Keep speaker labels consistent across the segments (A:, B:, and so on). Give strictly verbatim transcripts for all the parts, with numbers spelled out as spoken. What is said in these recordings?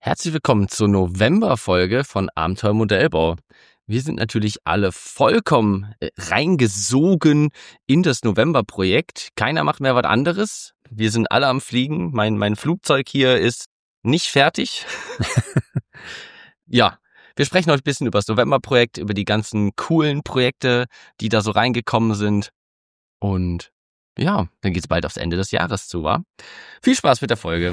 A: Herzlich willkommen zur November-Folge von Abenteuer Modellbau. Wir sind natürlich alle vollkommen reingesogen in das November-Projekt. Keiner macht mehr was anderes. Wir sind alle am Fliegen. Mein, mein Flugzeug hier ist nicht fertig. Ja, wir sprechen heute ein bisschen über das November-Projekt, über die ganzen coolen Projekte, die da so reingekommen sind. Und ja, dann geht's bald aufs Ende des Jahres zu, wa? Viel Spaß mit der Folge.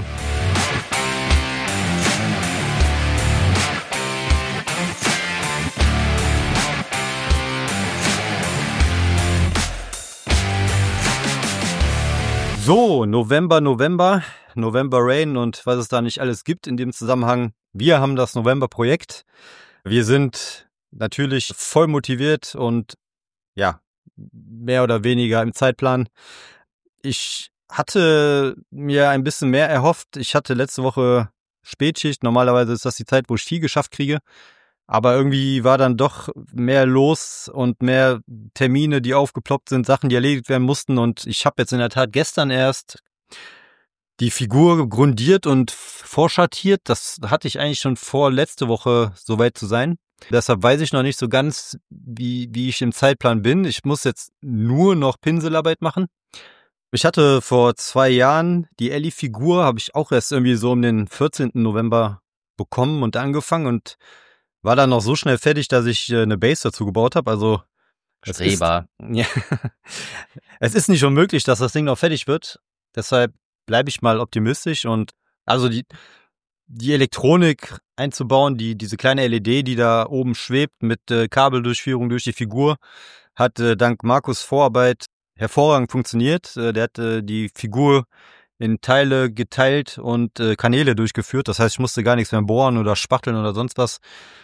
B: So, November, November, November Rain und was es da nicht alles gibt in dem Zusammenhang. Wir haben das November-Projekt. Wir sind natürlich voll motiviert und ja, mehr oder weniger im Zeitplan. Ich hatte mir ein bisschen mehr erhofft. Ich hatte letzte Woche Spätschicht. Normalerweise ist das die Zeit, wo ich viel geschafft kriege. Aber irgendwie war dann doch mehr los und mehr Termine, die aufgeploppt sind, Sachen, die erledigt werden mussten. Und ich habe jetzt in der Tat gestern erst die Figur grundiert und vorschartiert. Das hatte ich eigentlich schon vor, letzte Woche soweit zu sein. Deshalb weiß ich noch nicht so ganz, wie, wie ich im Zeitplan bin. Ich muss jetzt nur noch Pinselarbeit machen. Ich hatte vor zwei Jahren die Ellie-Figur, habe ich auch erst irgendwie so um den vierzehnten November bekommen und angefangen und war dann noch so schnell fertig, dass ich eine Base dazu gebaut habe. Also es ist, ja, es ist nicht unmöglich, dass das Ding noch fertig wird. Deshalb bleibe ich mal optimistisch und also die die Elektronik einzubauen, die diese kleine L E D, die da oben schwebt mit äh, Kabeldurchführung durch die Figur, hat äh, dank Markus Vorarbeit hervorragend funktioniert. Äh, der hat äh, die Figur in Teile geteilt und äh, Kanäle durchgeführt. Das heißt, ich musste gar nichts mehr bohren oder spachteln oder sonst was.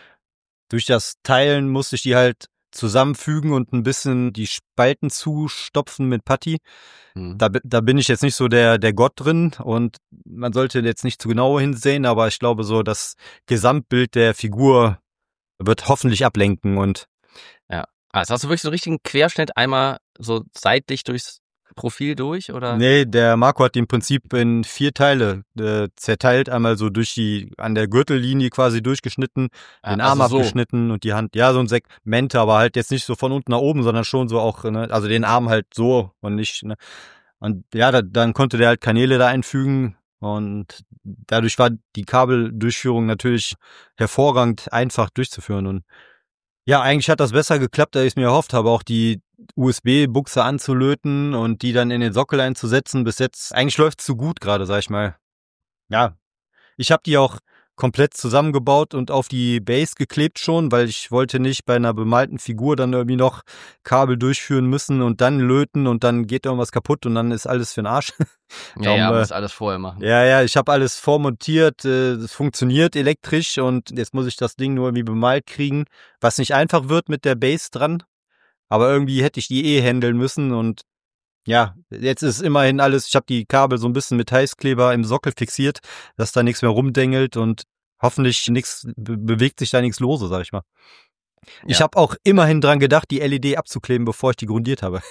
B: Durch das Teilen musste ich die halt zusammenfügen und ein bisschen die Spalten zustopfen mit Putty. Mhm. Da, da bin ich jetzt nicht so der, der Gott drin und man sollte jetzt nicht zu genau hinsehen, aber ich glaube so, das Gesamtbild der Figur wird hoffentlich ablenken und
A: ja. Also hast du wirklich so einen richtigen Querschnitt einmal so seitlich durchs Profil durch, oder?
B: Nee, der Marco hat im Prinzip in vier Teile äh, zerteilt, einmal so durch die, an der Gürtellinie quasi durchgeschnitten,
A: ja,
B: den Arm
A: also
B: abgeschnitten
A: so.
B: Und die Hand, ja, so ein Segment, aber halt jetzt nicht so von unten nach oben, sondern schon so auch, ne, also den Arm halt so und nicht, ne. Und ja, da, dann konnte der halt Kanäle da einfügen und dadurch war die Kabeldurchführung natürlich hervorragend einfach durchzuführen und ja, eigentlich hat das besser geklappt, als ich es mir erhofft habe, auch die U S B-Buchse anzulöten und die dann in den Sockel einzusetzen. Bis jetzt, eigentlich läuft es zu gut gerade, sag ich mal. Ja, ich habe die auch komplett zusammengebaut und auf die Base geklebt schon, weil ich wollte nicht bei einer bemalten Figur dann irgendwie noch Kabel durchführen müssen und dann löten und dann geht irgendwas kaputt und dann ist alles für den Arsch.
A: Ja, Darum, ja, man muss alles vorher machen.
B: Ja, ja, ich habe alles vormontiert, es äh, funktioniert elektrisch und jetzt muss ich das Ding nur irgendwie bemalt kriegen, was nicht einfach wird mit der Base dran. Aber irgendwie hätte ich die eh handeln müssen und ja, jetzt ist immerhin alles, ich habe die Kabel so ein bisschen mit Heißkleber im Sockel fixiert, dass da nichts mehr rumdengelt und hoffentlich nichts be- bewegt sich da nichts lose, sag ich mal. Ja. Ich habe auch immerhin dran gedacht, die L E D abzukleben, bevor ich die grundiert habe.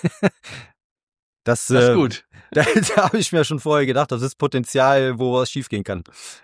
B: das,
A: das ist
B: äh,
A: gut.
B: Da, da habe ich mir schon vorher gedacht, das ist Potenzial, wo was schiefgehen kann.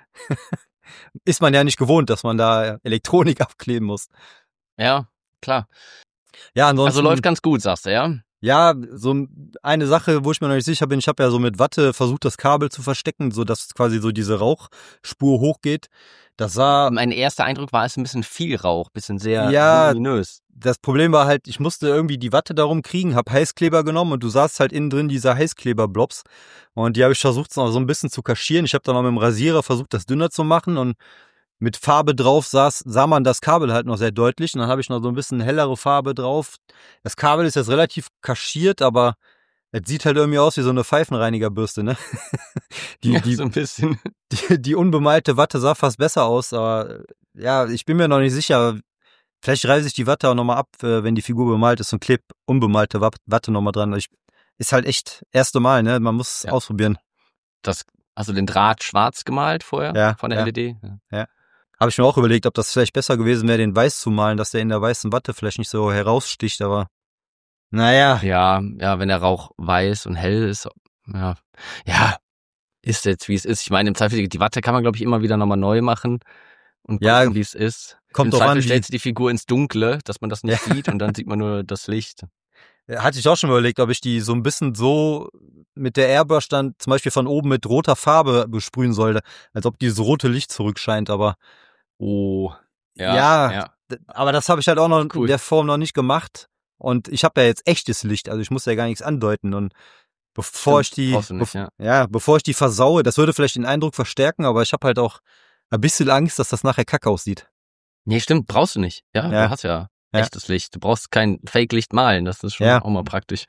B: Ist man ja nicht gewohnt, dass man da Elektronik abkleben muss.
A: Ja, klar.
B: Ja, ansonsten,
A: also läuft ganz gut, sagst du, ja?
B: Ja, so eine Sache, wo ich mir noch nicht sicher bin, ich habe ja so mit Watte versucht, das Kabel zu verstecken, so dass quasi so diese Rauchspur hochgeht. Das sah...
A: Mein erster Eindruck war, es ist ein bisschen viel Rauch, bisschen sehr
B: ja,
A: luminös.
B: Das Problem war halt, ich musste irgendwie die Watte darum kriegen, hab Heißkleber genommen und du sahst halt innen drin diese Heißkleberblobs und die habe ich versucht noch so ein bisschen zu kaschieren. Ich habe dann noch mit dem Rasierer versucht, das dünner zu machen und mit Farbe drauf saß, sah man das Kabel halt noch sehr deutlich und dann habe ich noch so ein bisschen hellere Farbe drauf. Das Kabel ist jetzt relativ kaschiert, aber es sieht halt irgendwie aus wie so eine Pfeifenreinigerbürste, ne? Die,
A: ja,
B: die,
A: so ein bisschen.
B: Die, die unbemalte Watte sah fast besser aus, aber ja, ich bin mir noch nicht sicher. Vielleicht reiße ich die Watte auch nochmal ab, wenn die Figur bemalt ist und kleb unbemalte Watte nochmal dran. Ich, ist halt echt erste Mal, ne? Man muss es ja. ausprobieren.
A: Das, hast du den Draht schwarz gemalt vorher?
B: Ja.
A: Von der
B: ja.
A: L E D?
B: Ja. ja. Habe ich mir auch überlegt, ob das vielleicht besser gewesen wäre, den weiß zu malen, dass der in der weißen Watte vielleicht nicht so heraussticht, aber naja.
A: Ja, ja, wenn der Rauch weiß und hell ist, ja. Ja, ist jetzt, wie es ist. Ich meine, im Zweifel, die Watte kann man, glaube ich, immer wieder nochmal neu machen und
B: Ja,
A: gucken, wie es ist.
B: kommt
A: Im
B: drauf an,
A: Zweifel
B: wie-
A: stellst du die Figur ins Dunkle, dass man das nicht
B: Ja.
A: sieht und dann sieht man nur das Licht.
B: Hatte ich auch schon überlegt, ob ich die so ein bisschen so mit der Airbrush dann zum Beispiel von oben mit roter Farbe besprühen sollte, als ob dieses rote Licht zurückscheint, aber
A: Oh, ja,
B: ja,
A: ja.
B: d- aber das habe ich halt auch noch
A: Cool.
B: in der Form noch nicht gemacht und ich habe ja jetzt echtes Licht, also ich muss ja gar nichts andeuten und bevor
A: Stimmt,
B: ich die
A: brauchst du nicht,
B: bev-
A: ja.
B: ja, bevor ich die versaue, das würde vielleicht den Eindruck verstärken, aber ich habe halt auch ein bisschen Angst, dass das nachher kacke aussieht.
A: Nee, stimmt, brauchst du nicht. Ja,
B: Ja.
A: du hast ja,
B: Ja.
A: echtes Licht. Du brauchst kein Fake-Licht malen, das ist schon
B: Ja.
A: auch mal praktisch.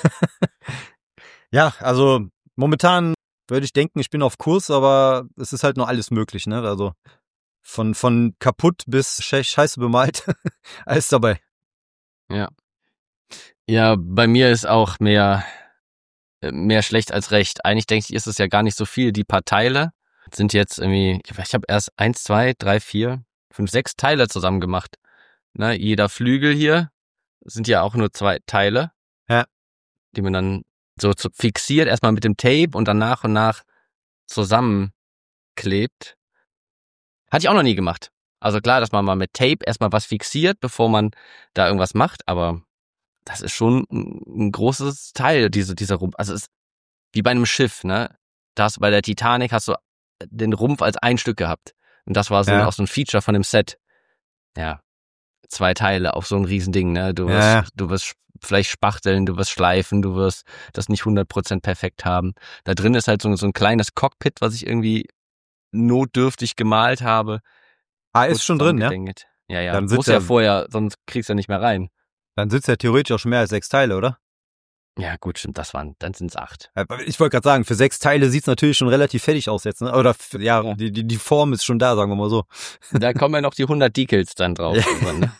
B: Ja, also momentan würde ich denken, ich bin auf Kurs, aber es ist halt noch alles möglich, ne? Also von von kaputt bis sche- scheiße bemalt, alles dabei.
A: Ja, bei mir ist auch mehr, äh, mehr schlecht als recht. Eigentlich denke ich, ist es ja gar nicht so viel. Die paar Teile sind jetzt irgendwie, ich habe erst eins, zwei, drei, vier, fünf, sechs Teile zusammen gemacht. Ne, jeder Flügel hier sind ja auch nur zwei Teile.
B: Ja.
A: Die man dann so zu fixiert, erstmal mit dem Tape und dann nach und nach zusammenklebt. Hatte ich auch noch nie gemacht. Also klar, dass man mal mit Tape erstmal was fixiert, bevor man da irgendwas macht, aber das ist schon ein, ein großes Teil, diese, dieser Rumpf. Also es ist wie bei einem Schiff, ne? Da hast du bei der Titanic hast du den Rumpf als ein Stück gehabt. Und das war so
B: Ja.
A: auch so ein Feature von dem Set. Ja. Zwei Teile auf so ein Riesending, ne? Du wirst,
B: Ja.
A: du wirst vielleicht spachteln, du wirst schleifen, du wirst das nicht hundert Prozent perfekt haben. Da drin ist halt so, so ein kleines Cockpit, was ich irgendwie notdürftig gemalt habe.
B: Ah,
A: Kurz
B: ist schon drin, ja?
A: zusammengedengelt. Ja, ja.
B: Dann sitzt
A: Muss ja
B: er-
A: vorher, sonst kriegst du ja nicht mehr rein.
B: Dann sitzt ja theoretisch auch schon mehr als sechs Teile, oder?
A: Ja, gut, stimmt, das waren, dann sind's acht.
B: Ja, Ich wollte gerade sagen, für sechs Teile sieht's natürlich schon relativ fertig aus jetzt, ne? Oder f- ja,
A: Ja.
B: Die, die, die Form ist schon da, sagen wir mal so.
A: Da kommen ja noch die hundert Decals dann drauf.
B: Ja.
A: irgendwann, ne?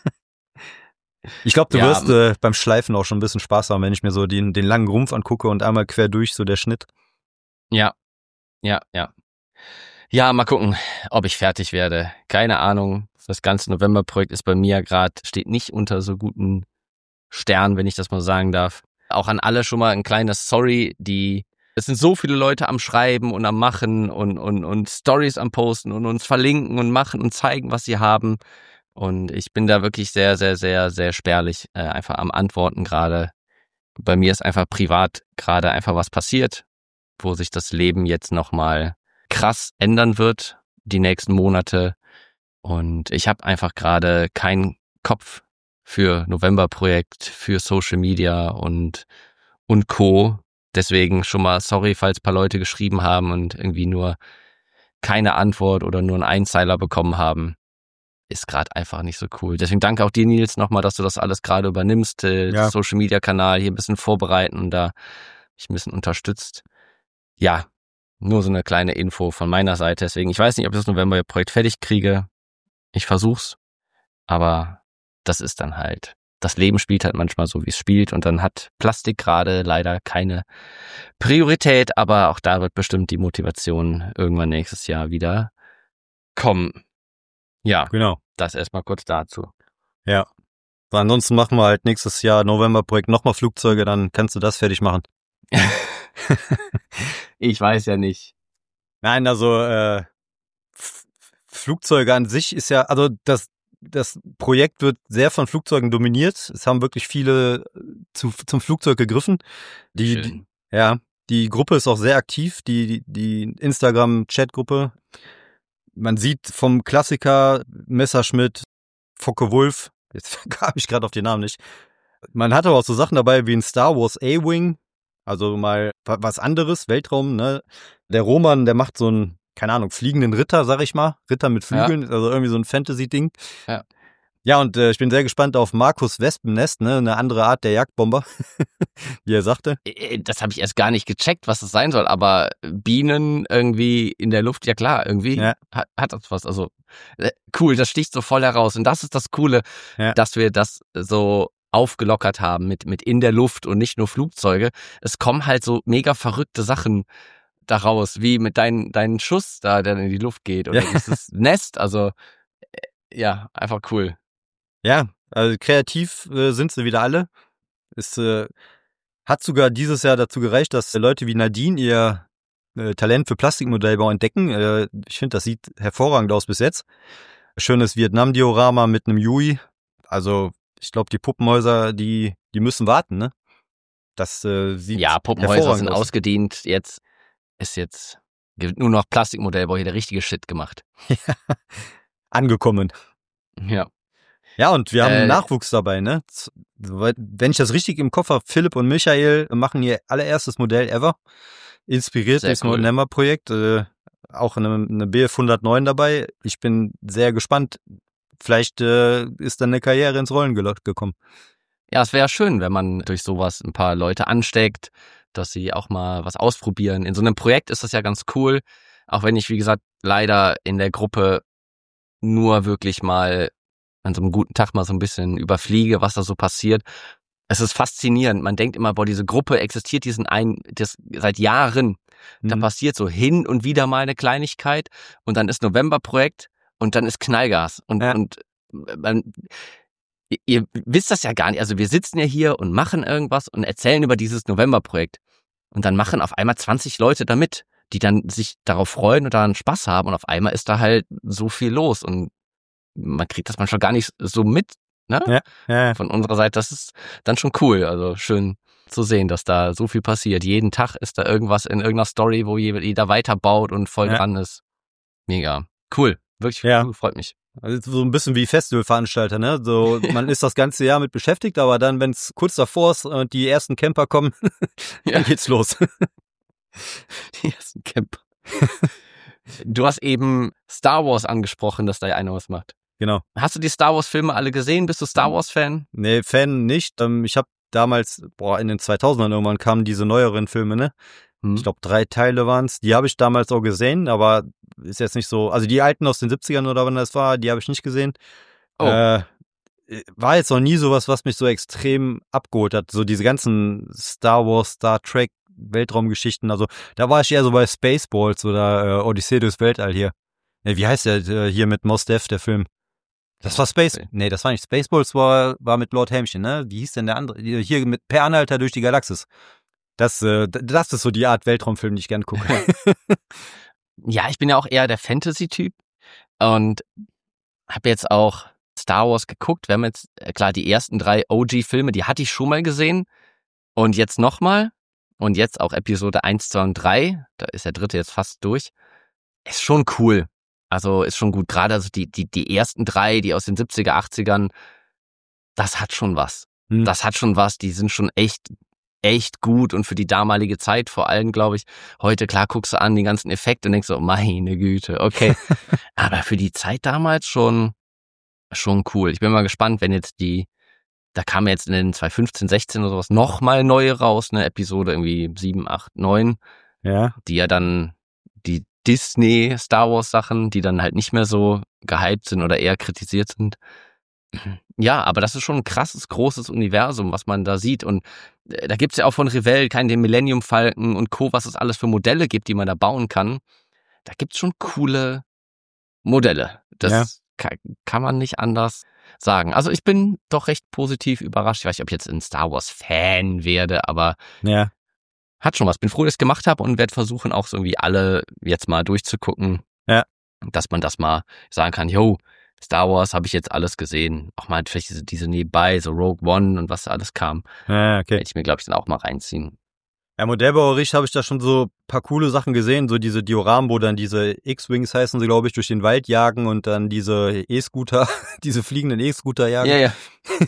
B: Ich glaube, du
A: Ja,
B: wirst äh, beim Schleifen auch schon ein bisschen Spaß haben, wenn ich mir so den, den langen Rumpf angucke und einmal quer durch so der Schnitt.
A: Ja, ja, ja. Ja, mal gucken, ob ich fertig werde. Keine Ahnung. Das ganze November-Projekt ist bei mir gerade, steht nicht unter so guten Sternen, wenn ich das mal sagen darf. Auch an alle schon mal ein kleines Sorry, die, es sind so viele Leute am Schreiben und am Machen und, und, und Stories am Posten und uns verlinken und machen und zeigen, was sie haben. Und ich bin da wirklich sehr, sehr, sehr, sehr spärlich, äh, einfach am Antworten gerade. Bei mir ist einfach privat gerade einfach was passiert, wo sich das Leben jetzt nochmal krass ändern wird, die nächsten Monate. Und ich habe einfach gerade keinen Kopf für November-Projekt, für Social Media und, und Co. Deswegen schon mal sorry, falls ein paar Leute geschrieben haben und irgendwie nur keine Antwort oder nur einen Einzeiler bekommen haben. Ist gerade einfach nicht so cool. Deswegen danke auch dir, Nils, nochmal, dass du das alles gerade übernimmst, äh,
B: Ja.
A: Social Media Kanal hier ein bisschen vorbereiten und da mich ein bisschen unterstützt. Ja, nur so eine kleine Info von meiner Seite. Deswegen, ich weiß nicht, ob ich das November-Projekt fertig kriege. Ich versuch's. Aber das ist dann halt, das Leben spielt halt manchmal so, wie es spielt. Und dann hat Plastik gerade leider keine Priorität. Aber auch da wird bestimmt die Motivation irgendwann nächstes Jahr wieder kommen. Ja,
B: Genau.
A: das erstmal kurz dazu.
B: Ja. So, ansonsten machen wir halt nächstes Jahr November-Projekt nochmal Flugzeuge, dann kannst du das fertig machen.
A: Ich weiß ja nicht.
B: Nein, also äh, F- Flugzeuge an sich ist ja, also das, das Projekt wird sehr von Flugzeugen dominiert. Es haben wirklich viele zu, zum Flugzeug gegriffen. Die, die,
A: Schön.
B: ja, die Gruppe ist auch sehr aktiv, die, die Instagram-Chat-Gruppe. Man sieht vom Klassiker Messerschmitt, Focke-Wulf, jetzt kam ich gerade auf den Namen nicht. Man hat aber auch so Sachen dabei wie ein Star Wars A-Wing, also mal wa- was anderes, Weltraum, ne? Der Roman, der macht so einen, keine Ahnung, fliegenden Ritter, sag ich mal. Ritter mit Flügeln, also irgendwie so ein Fantasy-Ding.
A: Ja.
B: Ja, und äh, ich bin sehr gespannt auf Markus Wespennest, ne? Eine andere Art der Jagdbomber, wie er sagte.
A: Äh, Das habe ich erst gar nicht gecheckt, was das sein soll, aber Bienen irgendwie in der Luft, ja klar, irgendwie
B: Ja.
A: hat, hat das was. Also äh, cool, das sticht so voll heraus. Und das ist das Coole,
B: Ja.
A: dass wir das so aufgelockert haben mit, mit in der Luft und nicht nur Flugzeuge. Es kommen halt so mega verrückte Sachen daraus, wie mit deinem deinen Schuss da, der in die Luft geht oder
B: Ja.
A: dieses Nest. Also äh, ja, einfach cool.
B: Ja, also kreativ äh, sind sie wieder alle. Es äh, hat sogar dieses Jahr dazu gereicht, dass Leute wie Nadine ihr äh, Talent für Plastikmodellbau entdecken. Äh, ich finde, das sieht hervorragend aus bis jetzt. Schönes Vietnam-Diorama mit einem Yui. Also ich glaube, die Puppenhäuser, die die müssen warten, ne? Das äh, sieht
A: Ja, Puppenhäuser sind aus. ausgedient. Jetzt ist jetzt wird nur noch Plastikmodellbau hier der richtige Shit gemacht.
B: Ja, angekommen.
A: Ja.
B: Ja, und wir haben
A: Äh,
B: Nachwuchs dabei, ne? Wenn ich das richtig im Kopf habe, Philipp und Michael machen ihr allererstes Modell ever. Inspiriert
A: Sehr
B: durchs
A: cool.
B: November-Projekt. Äh, auch eine, eine B F hundertneun dabei. Ich bin sehr gespannt. Vielleicht äh, ist dann eine Karriere ins Rollen gel- gekommen.
A: Ja, es wäre schön, wenn man durch sowas ein paar Leute ansteckt, dass sie auch mal was ausprobieren. In so einem Projekt ist das ja ganz cool, auch wenn ich, wie gesagt, leider in der Gruppe nur wirklich mal an so einem guten Tag mal so ein bisschen überfliege, was da so passiert. Es ist faszinierend. Man denkt immer, boah, diese Gruppe existiert diesen ein, das seit Jahren. Da
B: Mhm.
A: passiert so hin und wieder mal eine Kleinigkeit und dann ist November-Projekt und dann ist Knallgas. Und,
B: Ja.
A: und man, ihr, ihr wisst das ja gar nicht. Also wir sitzen ja hier und machen irgendwas und erzählen über dieses November-Projekt. Und dann machen auf einmal zwanzig Leute damit, die dann sich darauf freuen und daran Spaß haben. Und auf einmal ist da halt so viel los. Und man kriegt das manchmal gar nicht so mit, ne?
B: Ja, ja.
A: Von unserer Seite. Das ist dann schon cool. Also schön zu sehen, dass da so viel passiert. Jeden Tag ist da irgendwas in irgendeiner Story, wo jeder weiterbaut und voll
B: Ja.
A: dran ist. Mega. Cool. Wirklich
B: Ja.
A: cool. Freut mich.
B: Also so ein bisschen wie Festivalveranstalter, ne? So, man ist das ganze Jahr mit beschäftigt, aber dann, wenn es kurz davor ist und die ersten Camper kommen,
A: Ja.
B: dann geht's los.
A: Die ersten Camper. Du hast eben Star Wars angesprochen, dass da ja einer was macht.
B: Genau.
A: Hast du die Star Wars Filme alle gesehen? Bist du Star Wars Fan?
B: Nee, Fan nicht. Ähm, ich habe damals, boah, in den zweitausendern irgendwann kamen diese neueren Filme, ne?
A: Hm.
B: Ich glaube, drei Teile waren's. Die habe ich damals auch gesehen, aber ist jetzt nicht so, also die alten aus den siebzigern oder wann das war, die habe ich nicht gesehen.
A: Oh.
B: Äh, war jetzt noch nie sowas, was mich so extrem abgeholt hat. So diese ganzen Star Wars, Star Trek, Weltraumgeschichten. Also da war ich eher so bei Spaceballs oder äh, Odyssee durchs Weltall hier. Ja, wie heißt der äh, hier mit Mos Def, der Film? Das war Space.
A: Okay.
B: Nee, das war nicht Spaceballs, war, war mit Lord Hämchen, ne? Wie hieß denn der andere? Hier mit Per Anhalter durch die Galaxis. Das, äh, das ist so die Art Weltraumfilm, die ich gern gucke.
A: Ja, ich bin ja auch eher der Fantasy-Typ und habe jetzt auch Star Wars geguckt. Wir haben jetzt, äh, klar, die ersten drei O G-Filme, die hatte ich schon mal gesehen und jetzt nochmal und jetzt auch Episode eins, zwei und drei, da ist der dritte jetzt fast durch. Ist schon cool. Also ist schon gut. Gerade also die, die, die ersten drei, die aus den siebziger, achtzigern, das hat schon was.
B: Hm.
A: Das hat schon was. Die sind schon echt, echt gut und für die damalige Zeit vor allem, glaube ich. Heute, klar, guckst du an die ganzen Effekte und denkst so, meine Güte, okay. Aber für die Zeit damals schon, schon cool. Ich bin mal gespannt, wenn jetzt die, da kam jetzt in den zwanzig fünfzehn, sechzehn oder sowas nochmal neue raus, eine Episode irgendwie sieben, acht, neun,
B: Ja.
A: die ja dann die Disney Star Wars Sachen, die dann halt nicht mehr so gehypt sind oder eher kritisiert sind. Ja, aber das ist schon ein krasses, großes Universum, was man da sieht. Und äh, da gibt's ja auch von Revell keinen den Millennium Falcon und Co., was es alles für Modelle gibt, die man da bauen kann. Da gibt's schon coole Modelle. Das
B: Ja.
A: kann, kann man nicht anders sagen. Also ich bin doch recht positiv überrascht. Ich weiß nicht, ob ich jetzt ein Star Wars Fan werde, aber
B: Ja.
A: hat schon was. Bin froh, dass ich es gemacht habe und werde versuchen, auch so irgendwie alle jetzt mal durchzugucken.
B: Ja.
A: Dass man das mal sagen kann, yo, Star Wars habe ich jetzt alles gesehen. Auch mal vielleicht diese, diese nebenbei, so Rogue One und was da alles kam.
B: Ja, okay.
A: Werde ich mir, glaube ich, dann auch mal reinziehen.
B: Ja, modellbauerisch habe ich da schon so paar coole Sachen gesehen, so diese Dioramen, wo dann diese X-Wings heißen sie, glaube ich, durch den Wald jagen und dann diese E-Scooter, diese fliegenden E-Scooter jagen.
A: Ja, ja.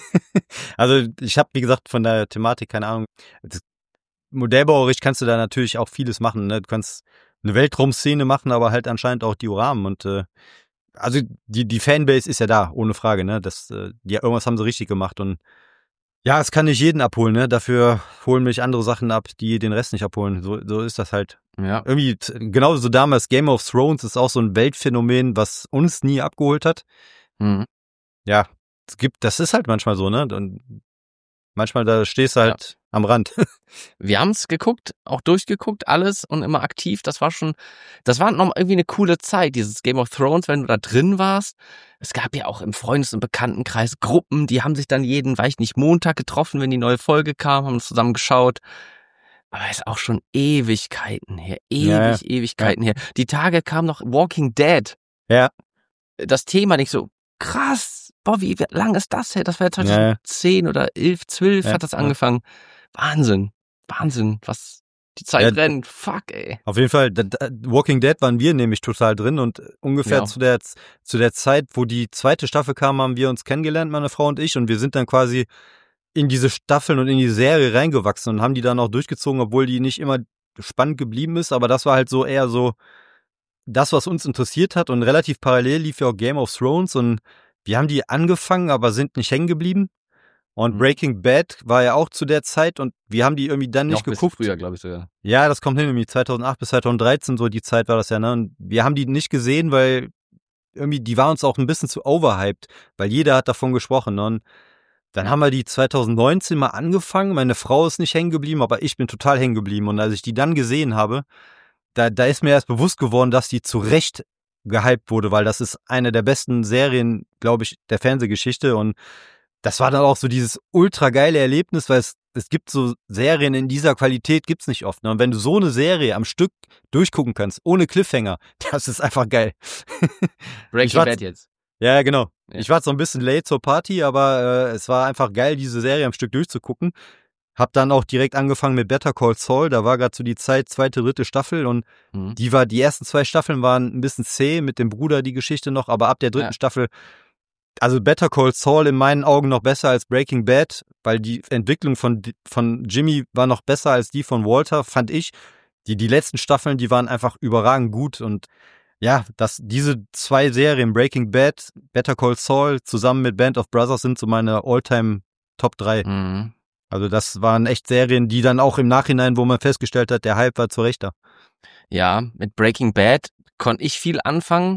B: Also ich habe, wie gesagt, von der Thematik keine Ahnung. Das, modellbauerisch kannst du da natürlich auch vieles machen. Ne? Du kannst eine Weltraumszene machen, aber halt anscheinend auch Dioramen und äh, also die die Fanbase ist ja da, ohne Frage. Ne, das äh, ja irgendwas haben sie richtig gemacht und ja, es kann nicht jeden abholen, ne? Dafür holen mich andere Sachen ab, die den Rest nicht abholen. So, so ist das halt.
A: Ja.
B: Irgendwie, t- genauso so damals Game of Thrones ist auch so ein Weltphänomen, was uns nie abgeholt hat.
A: Mhm.
B: Ja, es gibt, das ist halt manchmal so, ne? Und manchmal da stehst du halt am Rand.
A: Wir haben es geguckt, auch durchgeguckt, alles und immer aktiv. Das war schon, das war noch irgendwie eine coole Zeit, dieses Game of Thrones, wenn du da drin warst. Es gab ja auch im Freundes- und Bekanntenkreis Gruppen, die haben sich dann jeden, weiß ich nicht, Montag getroffen, wenn die neue Folge kam, haben zusammen geschaut. Aber ist auch schon Ewigkeiten her. Ewig,
B: Ja, ja.
A: Ewigkeiten her. Die Tage kam noch Walking Dead.
B: Ja.
A: Das Thema nicht so, krass, boah, wie lang ist das her? Das war ja
B: Ja, ja.
A: zwanzig zehn oder elf, zwölf
B: Ja,
A: hat das
B: ja.
A: angefangen. Wahnsinn, Wahnsinn, was die Zeit
B: Ja.
A: rennt. Fuck, ey.
B: Auf jeden Fall, da, da, Walking Dead waren wir nämlich total drin und ungefähr
A: Ja.
B: zu der zu der Zeit, wo die zweite Staffel kam, haben wir uns kennengelernt, meine Frau und ich, und wir sind dann quasi in diese Staffeln und in die Serie reingewachsen und haben die dann auch durchgezogen, obwohl die nicht immer spannend geblieben ist, aber das war halt so eher so das, was uns interessiert hat, und relativ parallel lief ja auch Game of Thrones und wir haben die angefangen, aber sind nicht hängen geblieben. Und
A: Mhm.
B: Breaking Bad war ja auch zu der Zeit und wir haben die irgendwie dann
A: Noch
B: nicht
A: ein bisschen
B: geguckt.
A: früher, glaube ich sogar.
B: Ja, das kommt hin, irgendwie zweitausendacht bis zweitausenddreizehn, so die Zeit war das ja, ne? Und wir haben die nicht gesehen, weil irgendwie, die war uns auch ein bisschen zu overhyped, weil jeder hat davon gesprochen, ne? Und dann haben wir die zweitausendneunzehn mal angefangen, meine Frau ist nicht hängen geblieben, aber ich bin total hängen geblieben. Und als ich die dann gesehen habe, da, da ist mir erst bewusst geworden, dass die zu Recht gehypt wurde, weil das ist eine der besten Serien, glaube ich, der Fernsehgeschichte. Und das war dann auch so dieses ultra geile Erlebnis, weil es, es gibt so Serien in dieser Qualität, gibt's nicht oft. Ne? Und wenn du so eine Serie am Stück durchgucken kannst, ohne Cliffhanger, das ist einfach geil.
A: Breaking
B: war-
A: Bad jetzt.
B: Ja, genau.
A: Ja.
B: Ich war so ein bisschen late zur Party, aber äh, es war einfach geil, diese Serie am Stück durchzugucken. Hab dann auch direkt angefangen mit Better Call Saul. Da war gerade so die Zeit, zweite, dritte Staffel, und
A: Mhm.
B: die war, die ersten zwei Staffeln waren ein bisschen zäh mit dem Bruder, die Geschichte noch, aber ab der dritten
A: Ja.
B: Staffel, also Better Call Saul in meinen Augen noch besser als Breaking Bad, weil die Entwicklung von, von Jimmy war noch besser als die von Walter, fand ich. Die, die letzten Staffeln, die waren einfach überragend gut, und ja, das, diese zwei Serien, Breaking Bad, Better Call Saul, zusammen mit Band of Brothers, sind so meine All-Time Top drei.
A: Mhm.
B: Also das waren echt Serien, die dann auch im Nachhinein, wo man festgestellt hat, der Hype war zu Recht da.
A: Ja, mit Breaking Bad konnte ich viel anfangen.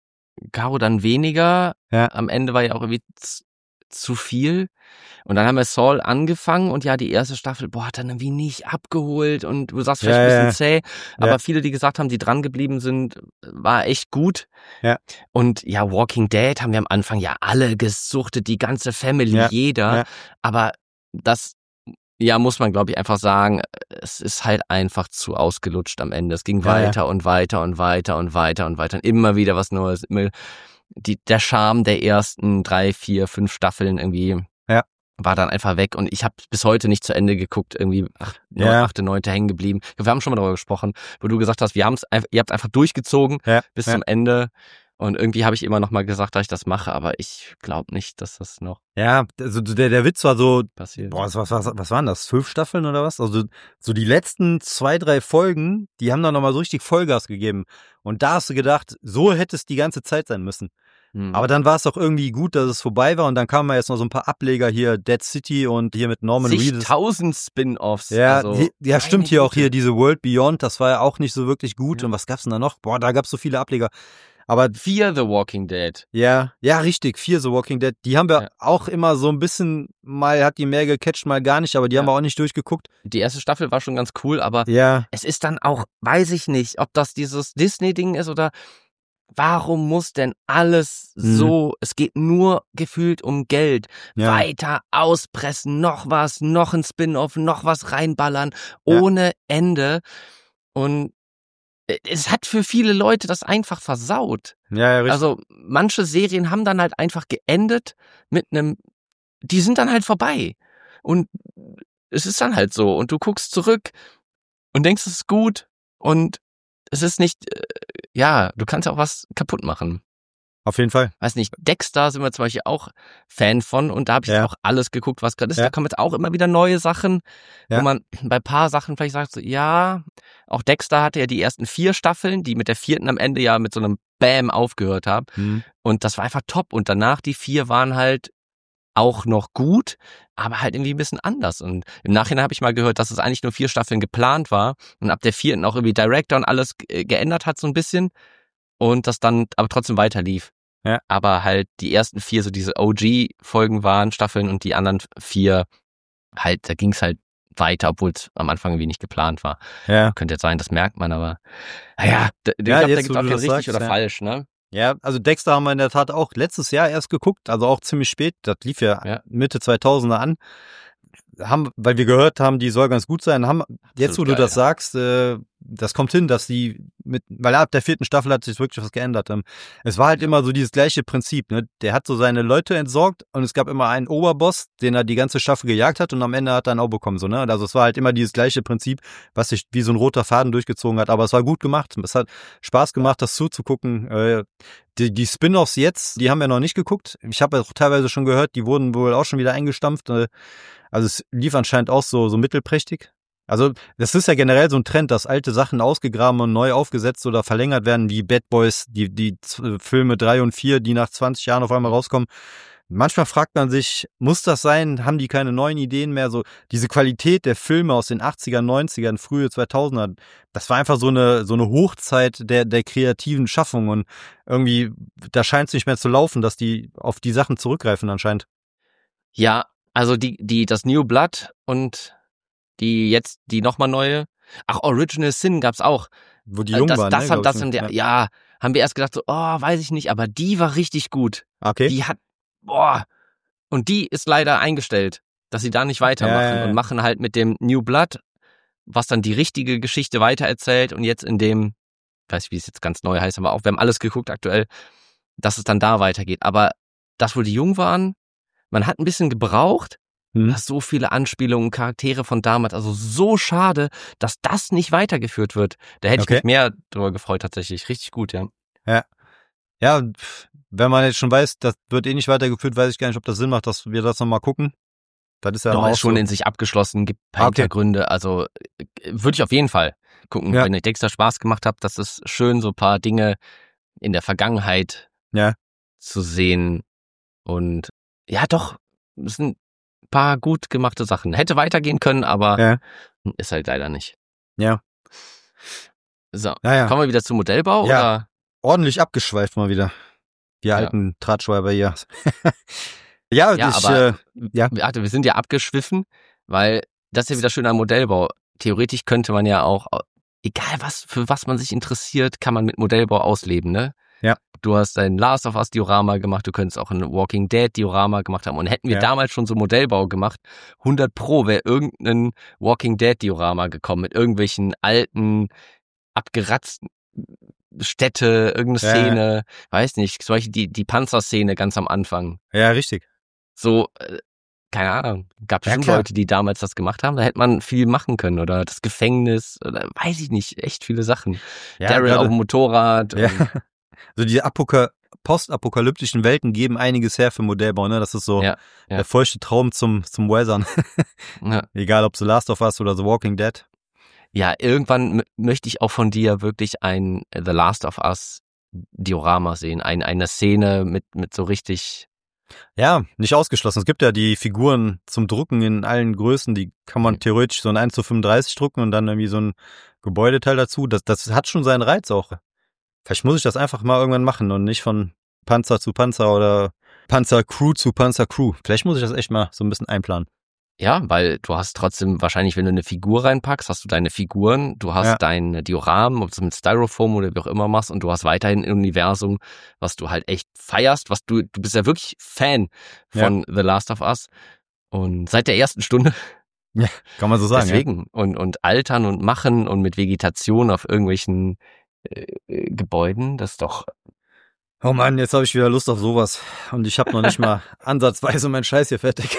A: Caro dann weniger.
B: Ja.
A: Am Ende war ja auch irgendwie zu, zu viel. Und dann haben wir Saul angefangen und ja, die erste Staffel, boah, hat dann irgendwie nicht abgeholt und du sagst vielleicht
B: Ja,
A: ein
B: ja,
A: bisschen zäh, aber
B: Ja.
A: viele, die gesagt haben, die dran geblieben sind, war echt gut.
B: Ja.
A: Und ja, Walking Dead haben wir am Anfang ja alle gesuchtet, die ganze Family,
B: Ja,
A: jeder.
B: ja.
A: Aber das, ja, muss man, glaube ich, einfach sagen, es ist halt einfach zu ausgelutscht am Ende. Es ging
B: Ja,
A: weiter und weiter und weiter und weiter und weiter und immer wieder was Neues. Immer die, der Charme der ersten drei, vier, fünf Staffeln irgendwie
B: Ja.
A: war dann einfach weg und ich habe bis heute nicht zu Ende geguckt, irgendwie ach, neun,
B: Ja.
A: achte, neunte hängen geblieben. Wir haben schon mal darüber gesprochen, wo du gesagt hast, wir haben's, einfach- ihr habt einfach durchgezogen
B: Ja,
A: bis
B: ja.
A: zum Ende und irgendwie habe ich immer noch mal gesagt, dass ich das mache, aber ich glaube nicht, dass das noch
B: Ja, also der, der Witz war so,
A: passiert.
B: boah, was, was, was, was waren das? Zwölf Staffeln oder was? Also so die letzten zwei, drei Folgen, die haben dann nochmal so richtig Vollgas gegeben. Und da hast du gedacht, so hätte es die ganze Zeit sein müssen.
A: Hm.
B: Aber dann war es auch irgendwie gut, dass es vorbei war, und dann kamen ja jetzt noch so ein paar Ableger hier, Dead City und hier mit Norman Reedus.
A: zigtausend Spin-Offs.
B: Ja,
A: also,
B: hier, ja
A: meine
B: stimmt, hier auch
A: Güte.
B: hier diese World Beyond, das war ja auch nicht so wirklich gut.
A: Ja.
B: Und was gab's denn da noch? Boah, da gab's so viele Ableger. Aber
A: Fear the Walking Dead.
B: ja, ja, richtig, Fear the Walking Dead, die haben wir
A: Ja.
B: auch immer so ein bisschen, mal hat die mehr gecatcht, mal gar nicht, aber die
A: Ja.
B: haben wir auch nicht durchgeguckt.
A: Die erste Staffel war schon ganz cool, aber
B: Ja,
A: es ist dann auch, weiß ich nicht, ob das dieses Disney-Ding ist oder warum muss denn alles
B: Mhm.
A: so, es geht nur gefühlt um Geld,
B: ja,
A: weiter auspressen, noch was, noch ein Spin-off, noch was reinballern,
B: Ja.
A: ohne Ende und es hat für viele Leute das einfach versaut.
B: ja, ja, richtig.
A: Also manche Serien haben dann halt einfach geendet mit einem, die sind dann halt vorbei und es ist dann halt so und du guckst zurück und denkst, es ist gut und es ist nicht, äh, ja, du kannst ja auch was kaputt machen.
B: Auf jeden Fall.
A: Weiß nicht, Dexter sind wir zum Beispiel auch Fan von und da habe ich
B: Ja.
A: auch alles geguckt, was gerade ist.
B: Ja.
A: Da kommen jetzt auch immer wieder neue Sachen,
B: Ja.
A: wo man bei paar Sachen vielleicht sagt, so, ja, auch Dexter hatte ja die ersten vier Staffeln, die mit der vierten am Ende ja mit so einem Bam aufgehört haben.
B: Mhm.
A: Und das war einfach top. Und danach die vier waren halt auch noch gut, aber halt irgendwie ein bisschen anders. Und im Nachhinein habe ich mal gehört, dass es eigentlich nur vier Staffeln geplant war und ab der vierten auch irgendwie Director und alles ge- geändert hat so ein bisschen und das dann aber trotzdem weiter lief.
B: Ja.
A: Aber halt die ersten vier so diese O G-Folgen waren, Staffeln, und die anderen vier halt, da ging es halt weiter, obwohl es am Anfang irgendwie nicht geplant war.
B: Ja.
A: Könnte jetzt sein, das merkt man, aber naja, d- ich
B: Ja,
A: glaube, da
B: jetzt,
A: gibt
B: wo
A: es auch
B: du
A: kein
B: das
A: richtig
B: sagst,
A: oder
B: ja.
A: falsch, ne?
B: Ja, also Dexter haben wir in der Tat auch letztes Jahr erst geguckt, also auch ziemlich spät. Das lief ja,
A: Ja.
B: Mitte zweitausender an. haben, weil wir gehört haben, die soll ganz gut sein, haben jetzt, wo
A: Absolut
B: du
A: geil,
B: das sagst, äh, das kommt hin, dass die mit, weil ab der vierten Staffel hat sich wirklich was geändert. Ähm, es war halt immer so dieses gleiche Prinzip, ne? Der hat so seine Leute entsorgt und es gab immer einen Oberboss, den er die ganze Staffel gejagt hat und am Ende hat er einen auch bekommen, so, ne? Also es war halt immer dieses gleiche Prinzip, was sich wie so ein roter Faden durchgezogen hat, aber es war gut gemacht. Es hat Spaß gemacht, das zuzugucken. Äh, die, die Spin-offs jetzt, die haben wir noch nicht geguckt. Ich habe auch teilweise schon gehört, die wurden wohl auch schon wieder eingestampft. Äh, also es lief anscheinend auch so, so mittelprächtig. Also das ist ja generell so ein Trend, dass alte Sachen ausgegraben und neu aufgesetzt oder verlängert werden, wie Bad Boys, die die Filme drei und vier, die nach zwanzig Jahren auf einmal rauskommen. Manchmal fragt man sich, muss das sein? Haben die keine neuen Ideen mehr? So diese Qualität der Filme aus den achtzigern, neunzigern, frühe zweitausender, das war einfach so eine so eine Hochzeit der der kreativen Schaffung und irgendwie da scheint es nicht mehr zu laufen, dass die auf die Sachen zurückgreifen anscheinend.
A: Ja, also die, die, das New Blood und die jetzt, die nochmal neue. Ach, Original Sin gab's auch.
B: Wo die jung
A: das,
B: waren,
A: das,
B: ne,
A: haben, das
B: ich,
A: haben
B: ne?
A: der, ja. ja, haben wir erst gedacht so, oh, weiß ich nicht, aber die war richtig gut.
B: Okay.
A: Die hat, boah, und die ist leider eingestellt, dass sie da nicht weitermachen
B: Ja, ja, ja.
A: und machen halt mit dem New Blood, was dann die richtige Geschichte weitererzählt und jetzt in dem, ich weiß nicht, wie es jetzt ganz neu heißt, aber auch, wir haben alles geguckt aktuell, dass es dann da weitergeht. Aber das, wo die jung waren, man hat ein bisschen gebraucht,
B: Hm.
A: hast so viele Anspielungen, Charaktere von damals, also so schade, dass das nicht weitergeführt wird. Da hätte
B: Okay.
A: ich mich mehr drüber gefreut tatsächlich. Richtig gut, ja.
B: Ja. Ja, pf, wenn man jetzt schon weiß, das wird eh nicht weitergeführt, weiß ich gar nicht, ob das Sinn macht, dass wir das nochmal gucken. Das ist ja
A: Doch,
B: auch
A: ist schon
B: so.
A: in sich abgeschlossen, gibt ein paar
B: Okay.
A: Hintergründe, also äh, würde ich auf jeden Fall gucken.
B: Ja.
A: Wenn euch Dexter Spaß gemacht habt, das ist schön, so ein paar Dinge in der Vergangenheit
B: Ja.
A: zu sehen und ja doch, es sind ein paar gut gemachte Sachen. Hätte weitergehen können, aber
B: Ja.
A: ist halt leider nicht.
B: Ja.
A: So,
B: Naja.
A: kommen wir wieder zum Modellbau
B: Ja.
A: oder?
B: Ordentlich abgeschweift mal wieder. Die
A: Ja.
B: alten Tratschweiber hier. ja,
A: Ja,
B: ich,
A: aber
B: äh, ja.
A: warte, wir sind ja abgeschwiffen, weil das ist ja wieder schön am Modellbau. Theoretisch könnte man ja auch, egal was, für was man sich interessiert, kann man mit Modellbau ausleben, ne?
B: Ja.
A: Du hast ein Last of Us Diorama gemacht, du könntest auch ein Walking Dead Diorama gemacht haben und hätten wir
B: Ja.
A: damals schon so Modellbau gemacht, hundert Pro wäre irgendein Walking Dead Diorama gekommen mit irgendwelchen alten, abgeratzten Städte, irgendeine
B: Ja, ja.
A: Szene, weiß nicht, solche, die, die Panzerszene ganz am Anfang.
B: Ja, richtig.
A: So, äh, keine Ahnung, gab
B: Ja,
A: bestimmt
B: klar.
A: Leute, die damals das gemacht haben, da hätte man viel machen können oder das Gefängnis oder weiß ich nicht, echt viele Sachen.
B: Ja,
A: Daryl
B: gerade-
A: auf dem Motorrad.
B: Ja.
A: Und,
B: So die Apoka postapokalyptischen Welten geben einiges her für Modellbau, ne? Das ist so
A: Ja, ja.
B: der feuchte Traum zum zum Weathern.
A: ja.
B: Egal ob The Last of Us oder The Walking Dead.
A: ja, irgendwann m- möchte ich auch von dir wirklich ein The Last of Us Diorama sehen, ein, eine Szene mit, mit so richtig,
B: Ja, nicht ausgeschlossen. Es gibt ja die Figuren zum Drucken in allen Größen, die kann man
A: Mhm.
B: theoretisch so ein eins zu fünfunddreißig drucken und dann irgendwie so ein Gebäudeteil dazu. Das, das hat schon seinen Reiz auch. Vielleicht muss ich das einfach mal irgendwann machen und nicht von Panzer zu Panzer oder Panzercrew zu Panzercrew. Vielleicht muss ich das echt mal so ein bisschen einplanen.
A: ja, weil du hast trotzdem wahrscheinlich, wenn du eine Figur reinpackst, hast du deine Figuren, du hast
B: Ja.
A: dein Dioramen, ob du es mit Styrofoam oder wie auch immer machst und du hast weiterhin ein Universum, was du halt echt feierst, was du, du bist ja wirklich Fan von The Last of Us und seit der ersten Stunde
B: Kann man so sagen.
A: deswegen und, und altern und machen und mit Vegetation auf irgendwelchen äh, äh, Gebäuden, das ist doch,
B: Ja. Oh Mann, jetzt habe ich wieder Lust auf sowas. Und ich habe noch nicht mal ansatzweise meinen Scheiß hier fertig.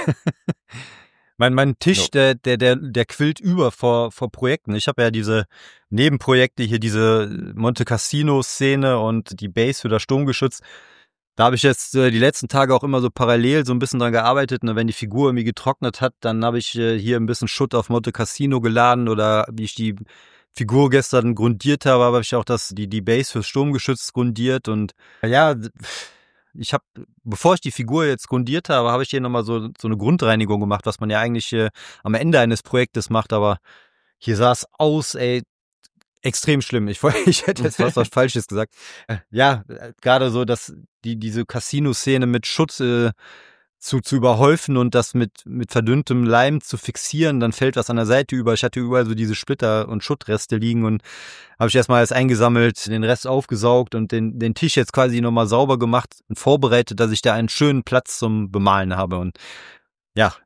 B: mein, mein Tisch,
A: Jo.
B: der, der, der, der quillt über vor, vor Projekten. Ich habe ja diese Nebenprojekte hier, diese Monte Cassino-Szene und die Base für das Sturmgeschütz. Da habe ich jetzt äh, die letzten Tage auch immer so parallel so ein bisschen dran gearbeitet. Und wenn die Figur irgendwie getrocknet hat, dann habe ich äh, hier ein bisschen Schutt auf Monte Cassino geladen oder wie ich die Figur gestern grundiert habe, habe ich auch das, die, die Base fürs Sturmgeschütz grundiert und ja, ich habe, bevor ich die Figur jetzt grundiert habe, habe ich hier nochmal so, so eine Grundreinigung gemacht, was man ja eigentlich äh, am Ende eines Projektes macht, aber hier sah es aus, ey, extrem schlimm. Ich, wollte- ich hätte jetzt fast was Falsches gesagt. Äh, Ja, äh, gerade so, dass die diese Casino-Szene mit Schutt äh, zu, zu überhäufen und das mit, mit verdünntem Leim zu fixieren, dann fällt was an der Seite über. Ich hatte überall so diese Splitter und Schuttreste liegen und habe ich erstmal alles eingesammelt, den Rest aufgesaugt und den, den Tisch jetzt quasi nochmal sauber gemacht und vorbereitet, dass ich da einen schönen Platz zum Bemalen habe. Und ja,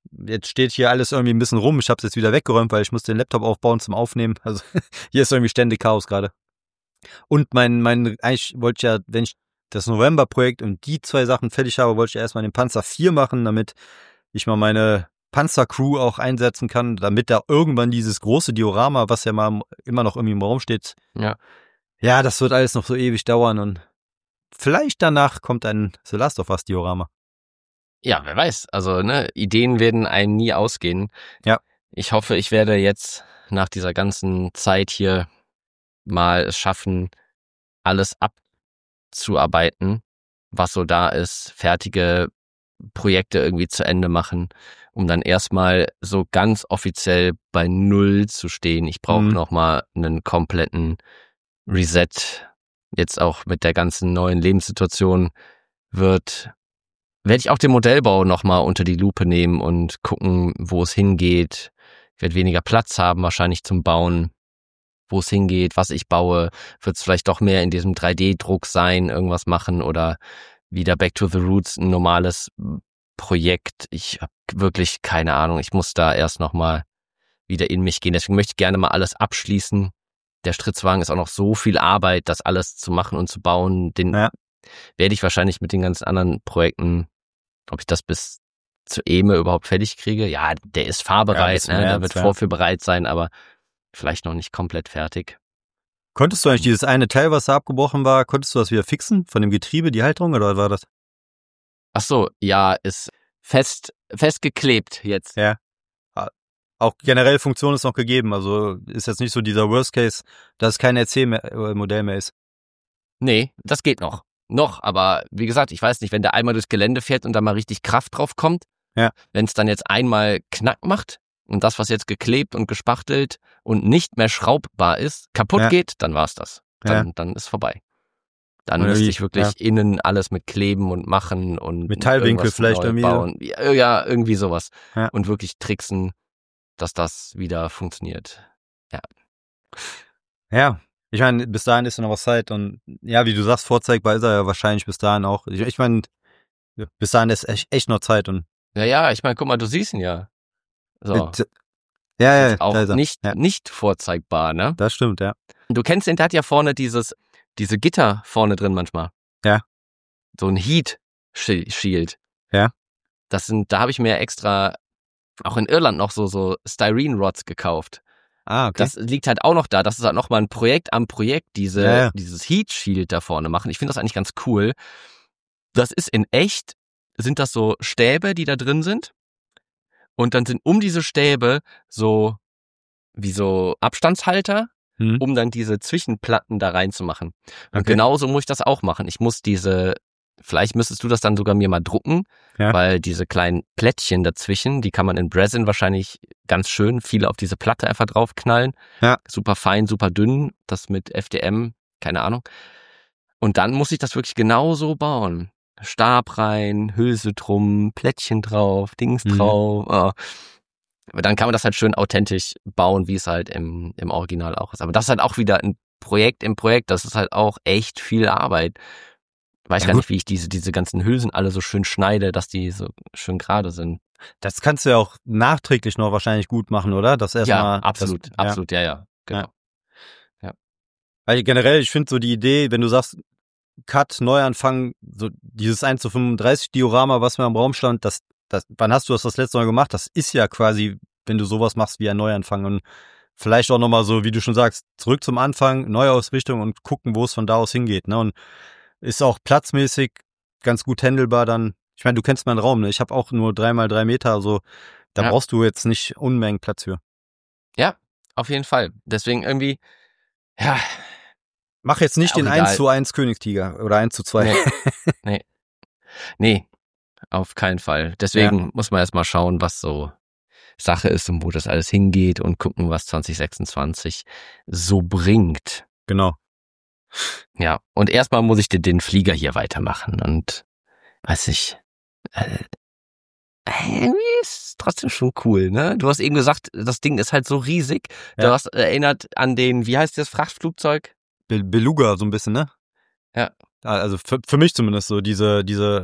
B: jetzt steht hier alles irgendwie ein bisschen rum. Ich habe es jetzt wieder weggeräumt, weil ich muss den Laptop aufbauen zum Aufnehmen. Also hier ist irgendwie ständig Chaos gerade. Und mein, mein, eigentlich wollte ich ja, wenn ich das November-Projekt und die zwei Sachen fertig habe, wollte ich ja erstmal den Panzer vier machen, damit ich mal meine Panzercrew auch einsetzen kann, damit da irgendwann dieses große Diorama, was ja mal immer noch irgendwie im Raum steht.
A: Ja.
B: Ja, das wird alles noch so ewig dauern und vielleicht danach kommt ein The Last of Us Diorama.
A: Ja, wer weiß. Also, ne, Ideen werden einem nie ausgehen.
B: Ja.
A: Ich hoffe, ich werde jetzt nach dieser ganzen Zeit hier mal es schaffen, alles abzuarbeiten, was so da ist, fertige Projekte irgendwie zu Ende machen, um dann erstmal so ganz offiziell bei Null zu stehen. Ich brauche
B: Mhm.
A: nochmal einen kompletten Reset. Jetzt auch mit der ganzen neuen Lebenssituation wird, werde ich auch den Modellbau nochmal unter die Lupe nehmen und gucken, wo es hingeht. Ich werde weniger Platz haben wahrscheinlich zum Bauen. Wo es hingeht, was ich baue, wird es vielleicht doch mehr in diesem drei D-Druck sein, irgendwas machen oder wieder Back to the Roots, ein normales Projekt. Ich habe wirklich keine Ahnung. Ich muss da erst nochmal wieder in mich gehen. Deswegen möchte ich gerne mal alles abschließen. Der Stritzwagen ist auch noch so viel Arbeit, das alles zu machen und zu bauen. Den
B: Ja.
A: werde ich wahrscheinlich mit den ganzen anderen Projekten, ob ich das bis zur E M E überhaupt fertig kriege. Ja, der ist fahrbereit,
B: Ja,
A: ne? Der
B: März,
A: wird
B: ja.
A: vorführbereit sein, aber vielleicht noch nicht komplett fertig.
B: Konntest du eigentlich dieses eine Teil, was da abgebrochen war, konntest du das wieder fixen? Von dem Getriebe, die Halterung, oder was war das?
A: Ach so, ja, ist fest festgeklebt jetzt.
B: Ja. Auch generell Funktion ist noch gegeben, also ist jetzt nicht so dieser Worst Case, dass es kein R C-Modell mehr ist.
A: Nee, das geht noch. Noch, aber wie gesagt, ich weiß nicht, wenn der einmal durchs Gelände fährt und da mal richtig Kraft drauf kommt,
B: Ja.
A: wenn es dann jetzt einmal Knack macht und das, was jetzt geklebt und gespachtelt und nicht mehr schraubbar ist, kaputt
B: Ja.
A: geht, dann war's das. Dann,
B: Ja.
A: dann ist vorbei. Dann
B: Oder
A: müsste
B: wie-
A: ich wirklich
B: ja.
A: innen alles mit kleben und machen und
B: Metallwinkel
A: irgendwas
B: vielleicht
A: neu
B: irgendwie so.
A: bauen. Ja, ja, irgendwie sowas.
B: Ja.
A: Und wirklich tricksen, dass das wieder funktioniert.
B: Ja, ich meine, bis dahin ist ja noch was Zeit und ja, wie du sagst, vorzeigbar ist er ja wahrscheinlich bis dahin auch. Ich, ich meine, bis dahin ist echt, echt noch Zeit und
A: Ja, ja, ich meine, guck mal, du siehst ihn ja. So.
B: Äh, ja, ja,
A: Ist auch
B: da ist er.
A: nicht,
B: Ja,
A: nicht vorzeigbar, ne?
B: das stimmt, ja.
A: Du kennst den, der hat ja vorne dieses, diese Gitter vorne drin manchmal.
B: Ja.
A: So ein Heat Shield.
B: Ja.
A: Das sind, da habe ich mir extra auch in Irland noch so, so Styrene Rods gekauft.
B: Ah, okay.
A: Das liegt halt auch noch da. Das ist halt nochmal ein Projekt am Projekt, diese,
B: Ja, ja.
A: dieses Heat Shield da vorne machen. Ich finde das eigentlich ganz cool. Das ist in echt, sind das so Stäbe, die da drin sind. Und dann sind um diese Stäbe so, wie so Abstandshalter,
B: Hm.
A: um dann diese Zwischenplatten da reinzumachen. Und
B: Okay.
A: genauso muss ich das auch machen. Ich muss diese, vielleicht müsstest du das dann sogar mir mal drucken,
B: Ja.
A: weil diese kleinen Plättchen dazwischen, die kann man in Resin wahrscheinlich ganz schön viele auf diese Platte einfach draufknallen.
B: Ja. Super
A: fein, super dünn, das mit F D M, keine Ahnung. Und dann muss ich das wirklich genauso bauen. Stab rein, Hülse drum, Plättchen drauf, Dings
B: Mhm.
A: drauf. Oh. Aber dann kann man das halt schön authentisch bauen, wie es halt im, im Original auch ist. Aber das ist halt auch wieder ein Projekt im Projekt. Das ist halt auch echt viel Arbeit. Weiß
B: Ja,
A: gar
B: gut.
A: nicht, wie ich diese, diese ganzen Hülsen alle so schön schneide, dass die so schön gerade sind.
B: Das kannst du ja auch nachträglich noch wahrscheinlich gut machen, oder? Das erstmal.
A: Ja, absolut,
B: das, ja.
A: absolut, ja, ja, genau.
B: Weil generell, ich finde so die Idee, wenn du sagst, Cut, Neuanfang, so dieses eins zu fünfunddreißig Diorama, was mir am Raum stand, das, das, wann hast du das das letzte Mal gemacht? Das ist ja quasi, wenn du sowas machst wie ein Neuanfang und vielleicht auch nochmal so, wie du schon sagst, zurück zum Anfang, Neuausrichtung und gucken, wo es von da aus hingeht, ne? Und ist auch platzmäßig ganz gut handelbar dann. Ich meine, du kennst meinen Raum, ne? Ich habe auch nur drei mal drei Meter, also da
A: Ja.
B: brauchst du jetzt nicht Unmengen Platz für.
A: Ja, auf jeden Fall. Deswegen irgendwie, ja,
B: Mach jetzt nicht
A: Auch
B: den
A: egal.
B: eins zu eins Königstiger oder eins zu zwei.
A: Nee. nee. Nee, auf keinen Fall. Deswegen muss man erstmal schauen, was so Sache ist und wo das alles hingeht und gucken, was zwanzig sechsundzwanzig so bringt.
B: Genau.
A: Ja, und erstmal muss ich den, den Flieger hier weitermachen und weiß ich, äh, irgendwie ist trotzdem schon cool, ne? Du hast eben gesagt, das Ding ist halt so riesig. Du
B: Ja.
A: hast erinnert an den, wie heißt das Frachtflugzeug?
B: Be- Beluga so ein bisschen, ne?
A: Ja.
B: Also für, für mich zumindest so diese, diese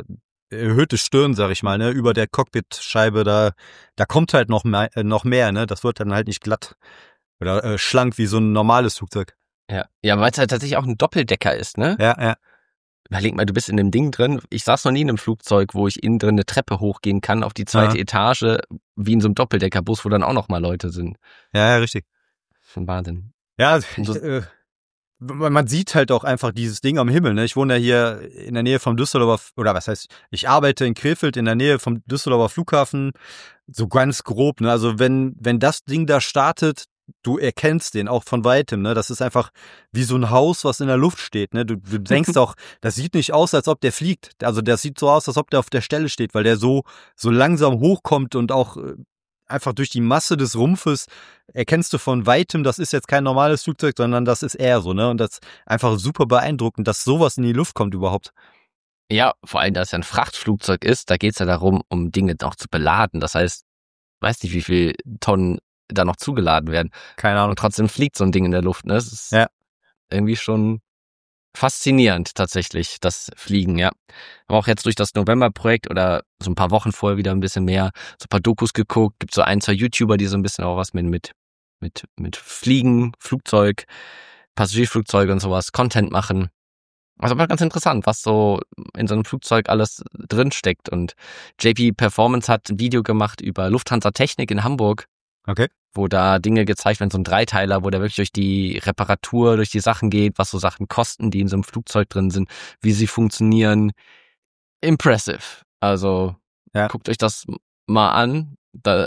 B: erhöhte Stirn, sag ich mal, ne, über der Cockpitscheibe, da, da kommt halt noch mehr, äh, noch mehr, ne, das wird dann halt nicht glatt oder äh, schlank wie so ein normales Flugzeug.
A: Ja, ja, weil es halt tatsächlich auch ein Doppeldecker ist, ne?
B: Ja, ja.
A: Überleg mal, du bist in dem Ding drin. Ich saß noch nie in einem Flugzeug, wo ich innen drin eine Treppe hochgehen kann auf die zweite
B: Ja.
A: Etage, wie in so einem Doppeldeckerbus, wo dann auch noch mal Leute sind.
B: Ja, ja, richtig.
A: Schon Wahnsinn.
B: Ja,
A: Und so-
B: ich, äh, man sieht halt auch einfach dieses Ding am Himmel, ne? Ich wohne ja hier in der Nähe vom Düsseldorfer, oder was heißt, ich arbeite in Krefeld in der Nähe vom Düsseldorfer Flughafen, so ganz grob, ne? Also wenn, wenn das Ding da startet, du erkennst den auch von weitem, ne? Das ist einfach wie so ein Haus, was in der Luft steht, ne? Du, du denkst auch, das sieht nicht aus, als ob der fliegt. Also das sieht so aus, als ob der auf der Stelle steht, weil der so, so langsam hochkommt und auch äh, einfach durch die Masse des Rumpfes erkennst du von weitem, das ist jetzt kein normales Flugzeug, sondern das ist eher so, ne? Und das ist einfach super beeindruckend, dass sowas in die Luft kommt überhaupt.
A: Ja, vor allem, da es ja ein Frachtflugzeug ist, da geht's ja darum, um Dinge noch zu beladen. Das heißt, weiß nicht, wie viel Tonnen da noch zugeladen werden.
B: Keine Ahnung.
A: Und trotzdem fliegt so ein Ding in der Luft, ne? Das ist
B: Ja.
A: irgendwie schon faszinierend tatsächlich, das Fliegen, ja. Aber auch jetzt durch das November-Projekt oder so ein paar Wochen vorher wieder ein bisschen mehr, so ein paar Dokus geguckt, gibt so ein, zwei YouTuber, die so ein bisschen auch was mit, mit, mit, mit Fliegen, Flugzeug, Passagierflugzeuge und sowas, Content machen. Also war ganz interessant, was so in so einem Flugzeug alles drin steckt. Und J P Performance hat ein Video gemacht über Lufthansa Technik in Hamburg,
B: Okay.
A: wo da Dinge gezeigt werden, so ein Dreiteiler, wo der wirklich durch die Reparatur, durch die Sachen geht, was so Sachen kosten, die in so einem Flugzeug drin sind, wie sie funktionieren. Impressive. Also
B: Ja.
A: guckt euch das mal an. Da,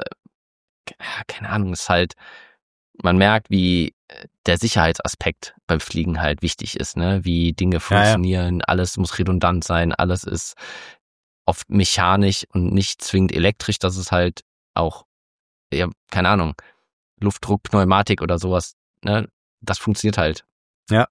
A: keine Ahnung, ist halt, man merkt, wie der Sicherheitsaspekt beim Fliegen halt wichtig ist, ne? Wie Dinge funktionieren, ja, ja. Alles muss redundant sein, alles ist oft mechanisch und nicht zwingend elektrisch, dass es halt auch, ja, keine Ahnung, Luftdruck, Pneumatik oder sowas, ne? Das funktioniert halt.
B: Ja.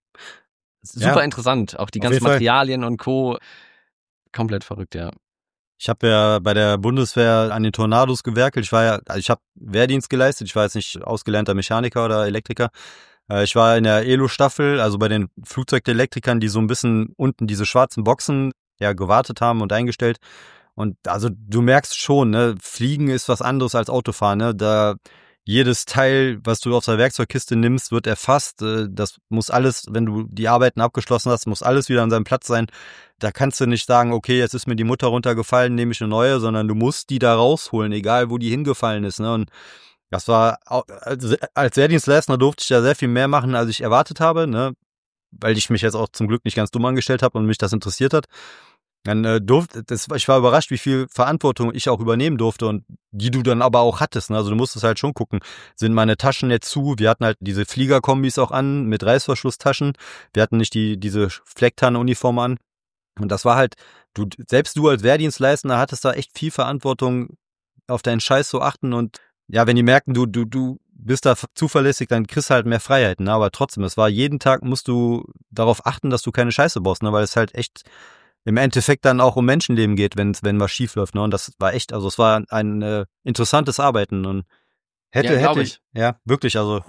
A: Super
B: ja.
A: interessant, auch die
B: Auf
A: ganzen
B: jeden Fall.
A: Materialien und Co. Komplett verrückt, ja.
B: Ich habe ja bei der Bundeswehr an den Tornados gewerkelt. Ich war ja, also ich habe Wehrdienst geleistet. Ich war jetzt nicht ausgelernter Mechaniker oder Elektriker. Ich war in der E L O-Staffel, also bei den Flugzeugelektrikern, die so ein bisschen unten diese schwarzen Boxen ja gewartet haben und eingestellt. Und also du merkst schon, ne, Fliegen ist was anderes als Autofahren, ne? Da jedes Teil, was du aus der Werkzeugkiste nimmst, wird erfasst. Das muss alles, wenn du die Arbeiten abgeschlossen hast, muss alles wieder an seinem Platz sein. Da kannst du nicht sagen, okay, jetzt ist mir die Mutter runtergefallen, nehme ich eine neue, sondern du musst die da rausholen, egal wo die hingefallen ist, ne? Und das war, als Wehrdienstleister durfte ich ja sehr viel mehr machen, als ich erwartet habe, ne? Weil ich mich jetzt auch zum Glück nicht ganz dumm angestellt habe und mich das interessiert hat. Dann äh, durfte, das, ich war überrascht, wie viel Verantwortung ich auch übernehmen durfte und die du dann aber auch hattest. Ne? Also du musstest halt schon gucken, sind meine Taschen jetzt zu? Wir hatten halt diese Fliegerkombis auch an mit Reißverschlusstaschen. Wir hatten nicht die diese Flecktarnuniform an. Und das war halt, du selbst du als Wehrdienstleistender hattest da echt viel Verantwortung, auf deinen Scheiß zu achten. Und ja, wenn die merken, du du du bist da zuverlässig, dann kriegst du halt mehr Freiheiten. Ne? Aber trotzdem, es war jeden Tag musst du darauf achten, dass du keine Scheiße baust, ne? Weil es halt echt im Endeffekt dann auch um Menschenleben geht, wenn wenn was schief läuft, ne? Und das war echt, also es war ein äh, interessantes Arbeiten und hätte
A: Ja, glaub
B: hätte
A: ich.
B: ja, wirklich, also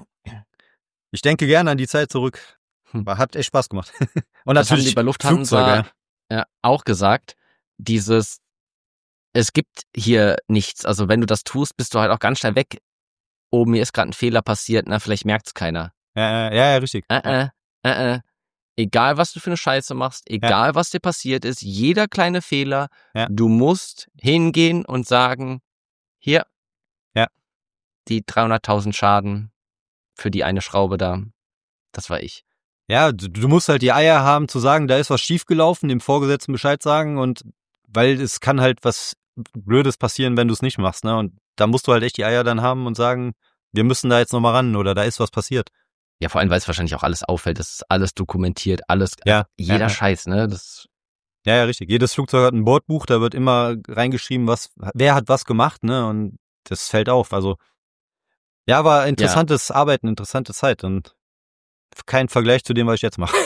B: ich denke gerne an die Zeit zurück. War, hat echt Spaß gemacht. Und
A: Das haben
B: natürlich
A: die bei Lufthansa
B: Flugzeuge,
A: ja, auch gesagt, dieses, es gibt hier nichts, also wenn du das tust, bist du halt auch ganz schnell weg. Oh, mir ist gerade ein Fehler passiert, na, vielleicht merkt's keiner.
B: ja, ja, ja, ja, richtig.
A: Äh, äh, äh, äh. Egal, was du für eine Scheiße machst, egal, ja. was dir passiert ist, jeder kleine Fehler,
B: ja.
A: du musst hingehen und sagen, hier,
B: ja.
A: die dreihunderttausend Schaden für die eine Schraube da, das war ich.
B: Ja, du, du musst halt die Eier haben zu sagen, da ist was schiefgelaufen, dem Vorgesetzten Bescheid sagen und weil es kann halt was Blödes passieren, wenn du es nicht machst, ne? Und da musst du halt echt die Eier dann haben und sagen, wir müssen da jetzt nochmal ran oder da ist was passiert.
A: Ja, vor allem, weil es wahrscheinlich auch alles auffällt, das ist alles dokumentiert, alles,
B: ja,
A: jeder
B: ja,
A: Scheiß, ne? Das
B: ja, ja, richtig. Jedes Flugzeug hat ein Bordbuch, da wird immer reingeschrieben, was, wer hat was gemacht, ne? Und das fällt auf. Also, ja, war interessantes ja. Arbeiten, interessante Zeit und kein Vergleich zu dem, was ich jetzt mache.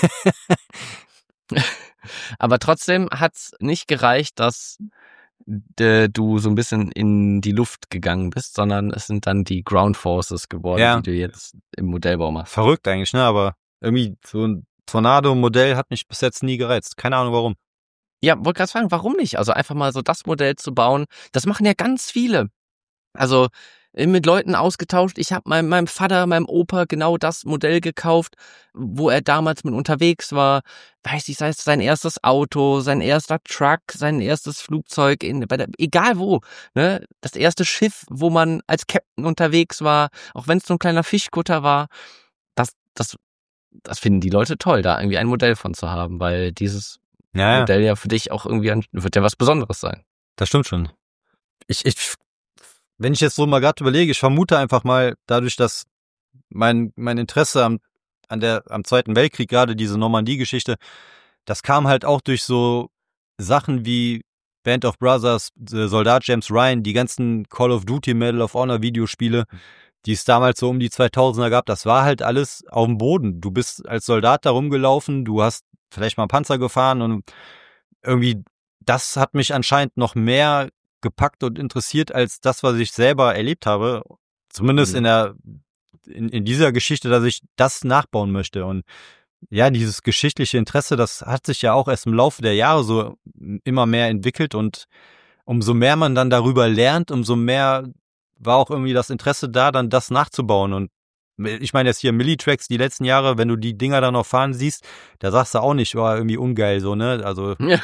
A: Aber trotzdem hat's nicht gereicht, dass de, du so ein bisschen in die Luft gegangen bist, sondern es sind dann die Ground Forces geworden, ja. die du jetzt im Modellbau machst.
B: Verrückt eigentlich, ne? Aber irgendwie so ein Tornado-Modell hat mich bis jetzt nie gereizt. Keine Ahnung warum.
A: Ja, wollte gerade fragen, warum nicht? Also einfach mal so das Modell zu bauen, das machen ja ganz viele. Also mit Leuten ausgetauscht. Ich habe meinem, meinem Vater, meinem Opa genau das Modell gekauft, wo er damals mit unterwegs war. Weiß ich, sei es sein erstes Auto, sein erster Truck, sein erstes Flugzeug, in, bei der, egal wo. Ne? Das erste Schiff, wo man als Captain unterwegs war, auch wenn es so ein kleiner Fischkutter war. Das, das, das finden die Leute toll, da irgendwie ein Modell von zu haben, weil dieses
B: Ja, ja.
A: Modell ja für dich auch irgendwie ein, wird ja was Besonderes sein.
B: Das stimmt schon. Ich, ich, wenn ich jetzt so mal gerade überlege, ich vermute einfach mal, dadurch, dass mein, mein Interesse am, an der, am Zweiten Weltkrieg, gerade diese Normandie-Geschichte, das kam halt auch durch so Sachen wie Band of Brothers, Soldat James Ryan, die ganzen Call of Duty, Medal of Honor Videospiele, die es damals so um die zweitausender gab, das war halt alles auf dem Boden. Du bist als Soldat da rumgelaufen, du hast vielleicht mal einen Panzer gefahren und irgendwie, das hat mich anscheinend noch mehr gepackt und interessiert als das, was ich selber erlebt habe. Zumindest
A: Mhm.
B: in der, in, in dieser Geschichte, dass ich das nachbauen möchte. Und ja, dieses geschichtliche Interesse, das hat sich ja auch erst im Laufe der Jahre so immer mehr entwickelt und umso mehr man dann darüber lernt, umso mehr war auch irgendwie das Interesse da, dann das nachzubauen. Und ich meine jetzt hier Millitracks die letzten Jahre, wenn du die Dinger dann noch fahren siehst, da sagst du auch nicht, war irgendwie ungeil so, ne? Also, ja.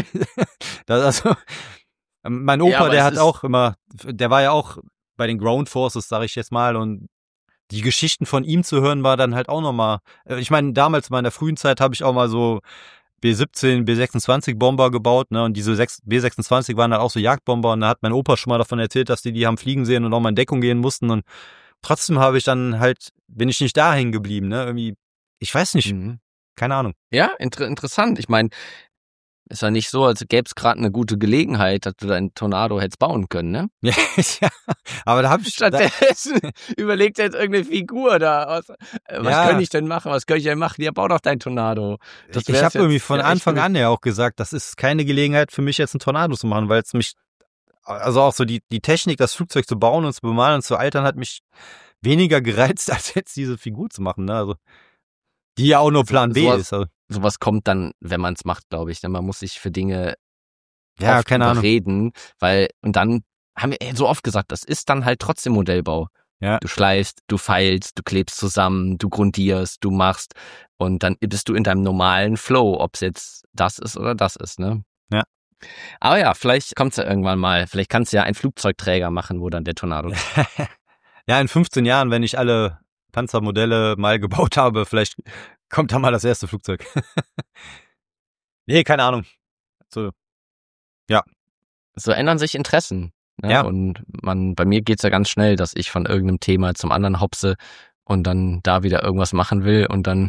B: das, also mein Opa,
A: Ja,
B: der hat
A: ist
B: auch immer, der war ja auch bei den Ground Forces, sag ich jetzt mal, und die Geschichten von ihm zu hören war dann halt auch nochmal, ich meine, damals in meiner frühen Zeit habe ich auch mal so B siebzehn, B sechsundzwanzig Bomber gebaut, ne, und diese B sechsundzwanzig waren dann auch so Jagdbomber und da hat mein Opa schon mal davon erzählt, dass die die haben fliegen sehen und auch mal in Deckung gehen mussten und trotzdem habe ich dann halt, bin ich nicht da hängen geblieben, ne, irgendwie, ich weiß nicht, mhm. keine Ahnung.
A: Ja, inter- interessant, ich meine, ist ja nicht so, als gäbe es gerade eine gute Gelegenheit, dass du deinen Tornado hättest bauen können, ne?
B: Ja, aber da habe ich...
A: Stattdessen überlegt jetzt irgendeine Figur da. Was, was
B: ja.
A: könnte ich denn machen? Was könnte ich denn machen? Ja, bau doch dein Tornado.
B: Das ich habe irgendwie von Anfang an ja auch gesagt, das ist keine Gelegenheit für mich, jetzt ein Tornado zu machen, weil es mich... Also auch so die, die Technik, das Flugzeug zu bauen und zu bemalen und zu altern, hat mich weniger gereizt, als jetzt diese Figur zu machen, ne? Also, die ja auch nur Plan B
A: sowas,
B: ist. Also.
A: Sowas kommt dann, wenn man es macht, glaube ich. Denn man muss sich für Dinge
B: ja,
A: oft
B: keine
A: überreden,
B: Ahnung.
A: weil, und dann haben wir so oft gesagt, das ist dann halt trotzdem Modellbau.
B: Ja.
A: Du schleifst, du feilst, du klebst zusammen, du grundierst, du machst und dann bist du in deinem normalen Flow, ob es jetzt das ist oder das ist, ne?
B: Ja.
A: Aber ja, vielleicht kommt's ja irgendwann mal. Vielleicht kannst du ja einen Flugzeugträger machen, wo dann der Tornado
B: ja, in fünfzehn Jahren, wenn ich alle Panzermodelle mal gebaut habe, vielleicht kommt da mal das erste Flugzeug. nee, keine Ahnung. So, ja.
A: So ändern sich Interessen. Ne?
B: Ja.
A: Und man, bei mir geht's ja ganz schnell, dass ich von irgendeinem Thema zum anderen hopse und dann da wieder irgendwas machen will und dann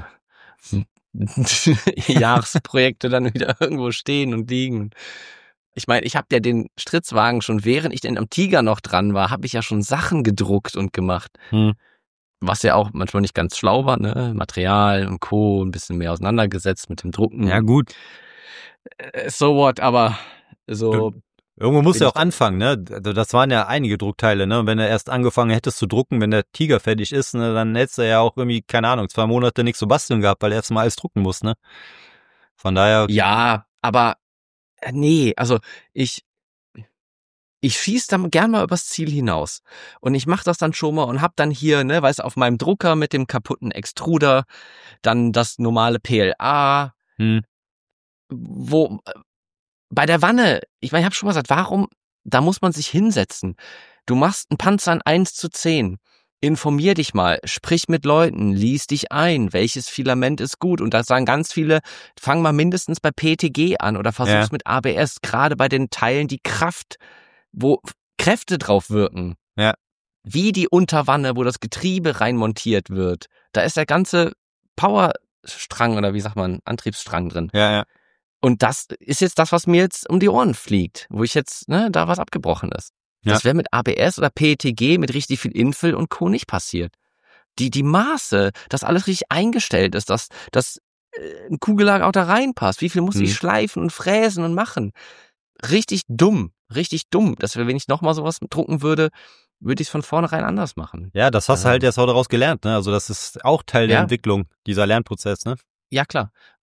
A: Jahresprojekte dann wieder irgendwo stehen und liegen. Ich meine, ich habe ja den Stritzwagen schon, während ich denn am Tiger noch dran war, habe ich ja schon Sachen gedruckt und gemacht.
B: Hm.
A: Was ja auch manchmal nicht ganz schlau war, ne? Material und Co. ein bisschen mehr auseinandergesetzt mit dem Drucken.
B: Ja, gut.
A: So what, aber so...
B: Irgendwo musst du ja auch anfangen, ne? Das waren ja einige Druckteile, ne? Und wenn du erst angefangen hättest zu drucken, wenn der Tiger fertig ist, ne, dann hättest du ja auch irgendwie, keine Ahnung, zwei Monate nichts zu basteln gehabt, weil du erst mal alles drucken musst, ne? Von daher...
A: Ja, aber nee, also ich ich schieß dann gern mal übers Ziel hinaus und ich mach das dann schon mal und hab dann hier, ne, weißt du, auf meinem Drucker mit dem kaputten Extruder dann das normale P L A,
B: hm.
A: wo bei der Wanne, ich meine, ich habe schon mal gesagt, warum, da muss man sich hinsetzen. Du machst einen Panzer in eins zu zehn. Informier dich mal, sprich mit Leuten, lies dich ein, welches Filament ist gut. Und da sagen ganz viele, fang mal mindestens bei P T G an oder versuch's ja. mit A B S, gerade bei den Teilen, die Kraft, wo Kräfte drauf wirken.
B: Ja.
A: Wie die Unterwanne, wo das Getriebe reinmontiert wird. Da ist der ganze Powerstrang oder wie sagt man, Antriebsstrang drin.
B: Ja, ja.
A: Und das ist jetzt das, was mir jetzt um die Ohren fliegt, wo ich jetzt, ne, da was abgebrochen ist. Ja. Das wäre mit A B S oder P T G mit richtig viel Infill und Co. nicht passiert. Die, die Maße, dass alles richtig eingestellt ist, dass, dass äh, ein Kugellager auch da reinpasst. Wie viel muss hm. ich schleifen und fräsen und machen? Richtig dumm, richtig dumm. Dass wenn ich nochmal sowas drucken würde, würde ich es von vornherein anders machen.
B: Ja, das hast du halt jetzt auch daraus gelernt, ne? Also das ist auch Teil der ja. Entwicklung, dieser Lernprozess, ne?
A: Ja, klar.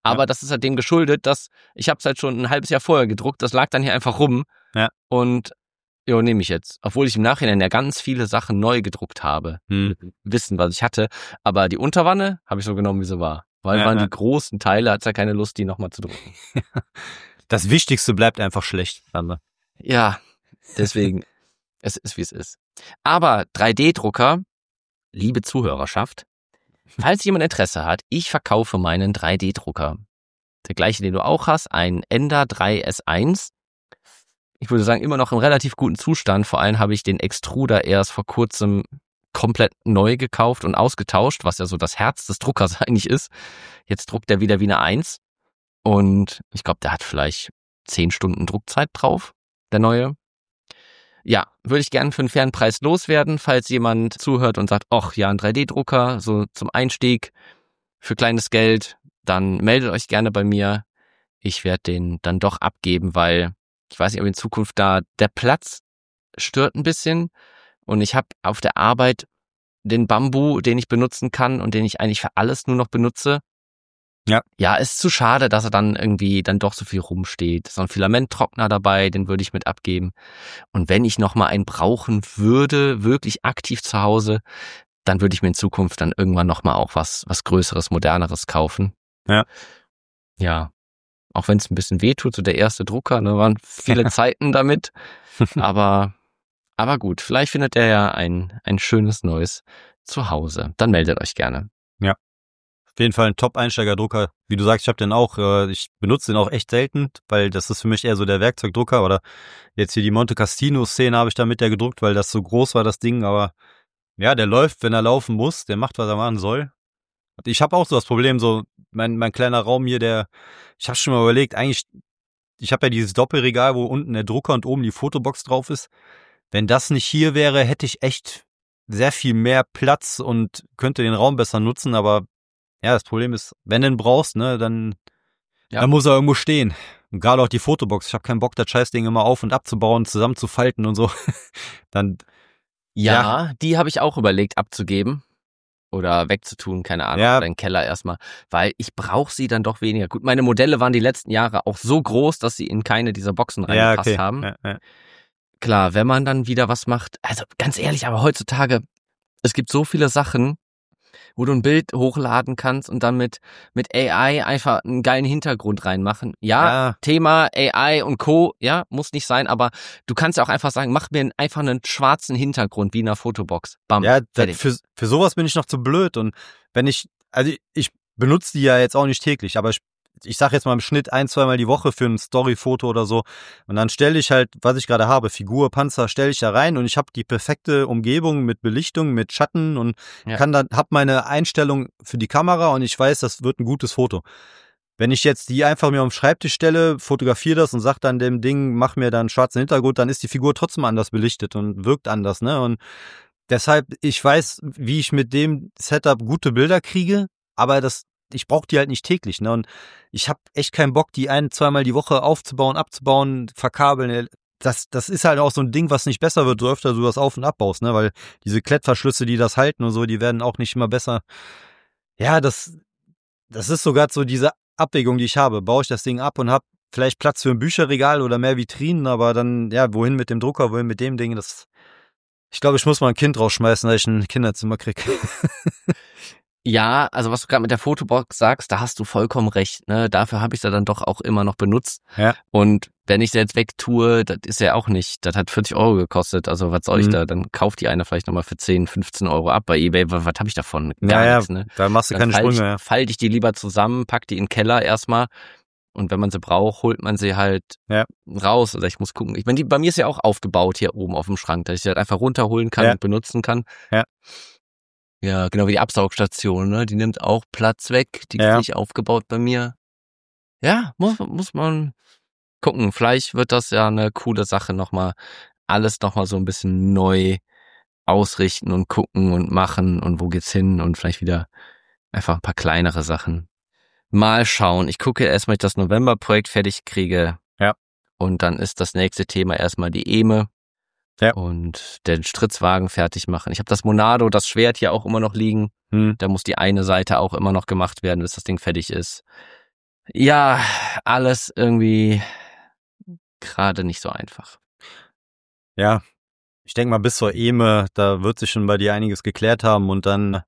A: Aber
B: Ja.
A: das ist halt dem geschuldet, dass ich habe es halt schon ein halbes Jahr vorher gedruckt. Das lag dann hier einfach rum.
B: Ja.
A: Und jo, nehme ich jetzt. Obwohl ich im Nachhinein ja ganz viele Sachen neu gedruckt habe.
B: Hm.
A: Wissen, was ich hatte. Aber die Unterwanne habe ich so genommen, wie sie war. Weil
B: Ja,
A: waren
B: ja.
A: die großen Teile, hat's ja keine Lust, die nochmal zu drucken.
B: Das Wichtigste bleibt einfach schlecht. Dann.
A: Ja, deswegen, es ist, wie es ist. Aber drei D-Drucker, liebe Zuhörerschaft, falls jemand Interesse hat, ich verkaufe meinen drei D-Drucker. Der gleiche, den du auch hast, ein Ender drei S eins. Ich würde sagen, immer noch im relativ guten Zustand. Vor allem habe ich den Extruder erst vor kurzem komplett neu gekauft und ausgetauscht, was ja so das Herz des Druckers eigentlich ist. Jetzt druckt er wieder wie eine Eins. Und ich glaube, der hat vielleicht zehn Stunden Druckzeit drauf, der neue. Ja, würde ich gerne für einen fairen Preis loswerden, falls jemand zuhört und sagt, ach ja, ein drei D-Drucker, so zum Einstieg für kleines Geld, dann meldet euch gerne bei mir. Ich werde den dann doch abgeben, weil ich weiß nicht, ob in Zukunft da der Platz stört ein bisschen und ich habe auf der Arbeit den Bambu, den ich benutzen kann und den ich eigentlich für alles nur noch benutze.
B: Ja.
A: Ja, ist zu schade, dass er dann irgendwie dann doch so viel rumsteht. So ein Filamenttrockner dabei, den würde ich mit abgeben. Und wenn ich noch mal einen brauchen würde, wirklich aktiv zu Hause, dann würde ich mir in Zukunft dann irgendwann noch mal auch was was Größeres, Moderneres kaufen.
B: Ja.
A: Ja. Auch wenn es ein bisschen wehtut, so der erste Drucker, ne, waren viele Zeiten damit. Aber, aber gut, vielleicht findet er ja ein, ein schönes neues Zuhause. Dann meldet euch gerne.
B: Ja. Auf jeden Fall ein Top-Einsteigerdrucker. Wie du sagst, ich habe den auch, äh, ich benutze den auch echt selten, weil das ist für mich eher so der Werkzeugdrucker. Oder jetzt hier die Monte Castino-Szene habe ich da mit der gedruckt, weil das so groß war, das Ding. Aber ja, der läuft, wenn er laufen muss. Der macht, was er machen soll. Ich habe auch so das Problem, so mein mein kleiner Raum hier, der, ich habe schon mal überlegt, eigentlich, ich habe ja dieses Doppelregal, wo unten der Drucker und oben die Fotobox drauf ist. Wenn das nicht hier wäre, hätte ich echt sehr viel mehr Platz und könnte den Raum besser nutzen, aber ja, das Problem ist, wenn du den brauchst, ne, dann,
A: Ja.
B: dann muss er irgendwo stehen. Und gerade auch die Fotobox, ich habe keinen Bock, das Scheißding immer auf- und abzubauen, zusammenzufalten und so. Dann,
A: Ja, die habe ich auch überlegt abzugeben. Oder wegzutun, keine Ahnung,
B: Ja.
A: oder in den Keller erstmal, weil ich brauche sie dann doch weniger. Gut, meine Modelle waren die letzten Jahre auch so groß, dass sie in keine dieser Boxen
B: ja,
A: reingepasst
B: okay.
A: haben.
B: Ja, ja.
A: Klar, wenn man dann wieder was macht, also ganz ehrlich, aber heutzutage, es gibt so viele Sachen, wo du ein Bild hochladen kannst und dann mit, mit A I einfach einen geilen Hintergrund reinmachen. Ja,
B: Ja.
A: Thema A I und Co., ja, muss nicht sein, aber du kannst ja auch einfach sagen, mach mir einfach einen schwarzen Hintergrund wie in einer Fotobox. Bam,
B: Ja, das,
A: fertig.
B: für, für sowas bin ich noch zu blöd. Und wenn ich, also ich benutze die ja jetzt auch nicht täglich, aber ich, ich sage jetzt mal im Schnitt ein, zweimal die Woche für ein Storyfoto oder so. Und dann stelle ich halt, was ich gerade habe, Figur, Panzer, stelle ich da rein und ich habe die perfekte Umgebung mit Belichtung, mit Schatten und
A: Ja.
B: kann dann, hab meine Einstellung für die Kamera und ich weiß, das wird ein gutes Foto. Wenn ich jetzt die einfach mir auf den Schreibtisch stelle, fotografiere das und sag dann dem Ding, mach mir da einen schwarzen Hintergrund, dann ist die Figur trotzdem anders belichtet und wirkt anders, ne? Und deshalb, ich weiß, wie ich mit dem Setup gute Bilder kriege, aber das, ich brauche die halt nicht täglich, ne? Und ich habe echt keinen Bock, die ein-, zweimal die Woche aufzubauen, abzubauen, verkabeln. Das, das ist halt auch so ein Ding, was nicht besser wird, so öfter du das auf- und abbaust, ne? Weil diese Klettverschlüsse, die das halten und so, die werden auch nicht immer besser. Ja, das, das ist sogar so diese Abwägung, die ich habe. Baue ich das Ding ab und habe vielleicht Platz für ein Bücherregal oder mehr Vitrinen, aber dann, ja, wohin mit dem Drucker, wohin mit dem Ding, das, ich glaube, ich muss mal ein Kind rausschmeißen, dass ich ein Kinderzimmer krieg.
A: Ja, also was du gerade mit der Fotobox sagst, da hast du vollkommen recht. Ne? Dafür habe ich sie dann doch auch immer noch benutzt.
B: Ja.
A: Und wenn ich sie jetzt wegtue, das ist ja auch nicht, das hat vierzig Euro gekostet. Also was soll ich
B: Mhm.
A: da? Dann kauft die eine vielleicht nochmal für zehn, fünfzehn Euro ab bei eBay. Was, was habe ich davon? Gar
B: Ja, ja,
A: nichts, ne?
B: da machst du
A: Dann
B: keine
A: falte
B: Sprünge, ja.
A: ich, falte ich die lieber zusammen, pack die in den Keller erstmal. Und wenn man sie braucht, holt man sie halt
B: Ja.
A: raus. Oder ich muss gucken. Ich meine, die, bei mir ist ja auch aufgebaut hier oben auf dem Schrank, dass ich sie halt einfach runterholen kann
B: Ja.
A: und benutzen kann.
B: Ja.
A: Ja, genau wie die Absaugstation, ne? Die nimmt auch Platz weg. Die
B: Ja.
A: ist nicht aufgebaut bei mir. Ja, muss, muss man gucken. Vielleicht wird das ja eine coole Sache nochmal. Alles nochmal so ein bisschen neu ausrichten und gucken und machen und wo geht's hin und vielleicht wieder einfach ein paar kleinere Sachen. Mal schauen. Ich gucke erstmal, dass ich das November-Projekt fertig kriege.
B: Ja.
A: Und dann ist das nächste Thema erstmal die Eme.
B: Ja.
A: Und den Stritzwagen fertig machen. Ich habe das Monado, das Schwert hier auch immer noch liegen.
B: Hm.
A: Da muss die eine Seite auch immer noch gemacht werden, bis das Ding fertig ist. Ja, alles irgendwie gerade nicht so einfach.
B: Ja, ich denke mal, bis zur E M E, da wird sich schon bei dir einiges geklärt haben und dann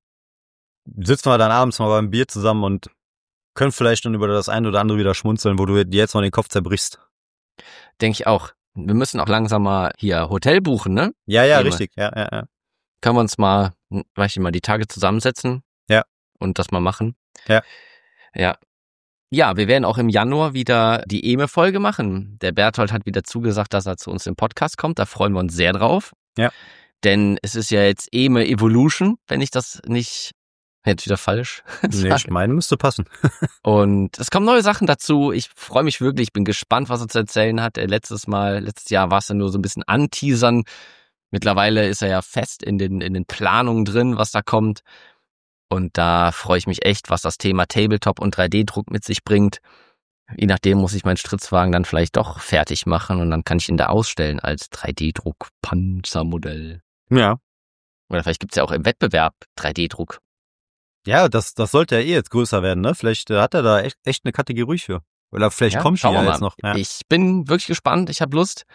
B: sitzen wir dann abends mal beim Bier zusammen und können vielleicht dann über das eine oder andere wieder schmunzeln, wo du dir jetzt mal den Kopf zerbrichst.
A: Denke ich auch. Wir müssen auch langsam mal hier Hotel buchen, ne?
B: Ja, ja,
A: E M E.
B: richtig. Ja, ja, ja.
A: Können wir uns mal, weiß ich mal, die Tage zusammensetzen?
B: Ja.
A: Und das mal machen?
B: Ja.
A: Ja. Ja, wir werden auch im Januar wieder die E M E-Folge machen. Der Berthold hat wieder zugesagt, dass er zu uns im Podcast kommt. Da freuen wir uns sehr drauf.
B: Ja.
A: Denn es ist ja jetzt E M E Evolution, wenn ich das nicht jetzt wieder falsch
B: Nee, ich meine, müsste passen.
A: Und es kommen neue Sachen dazu. Ich freue mich wirklich. Ich bin gespannt, was er zu erzählen hat. Er letztes Mal, letztes Jahr war es ja nur so ein bisschen anteasern. Mittlerweile ist er ja fest in den, in den Planungen drin, was da kommt. Und da freue ich mich echt, was das Thema Tabletop und drei D-Druck mit sich bringt. Je nachdem muss ich meinen Stritzwagen dann vielleicht doch fertig machen und dann kann ich ihn da ausstellen als drei D-Druck-Panzermodell.
B: Ja.
A: Oder vielleicht gibt's ja auch im Wettbewerb drei D-Druck.
B: Ja, das, das sollte ja eh jetzt größer werden, ne? Vielleicht äh, hat er da echt, echt eine Kategorie für. Oder vielleicht
A: Ja,
B: kommt die
A: schauen wir
B: ja
A: mal.
B: jetzt noch. Ja.
A: Ich bin wirklich gespannt. Ich habe Lust.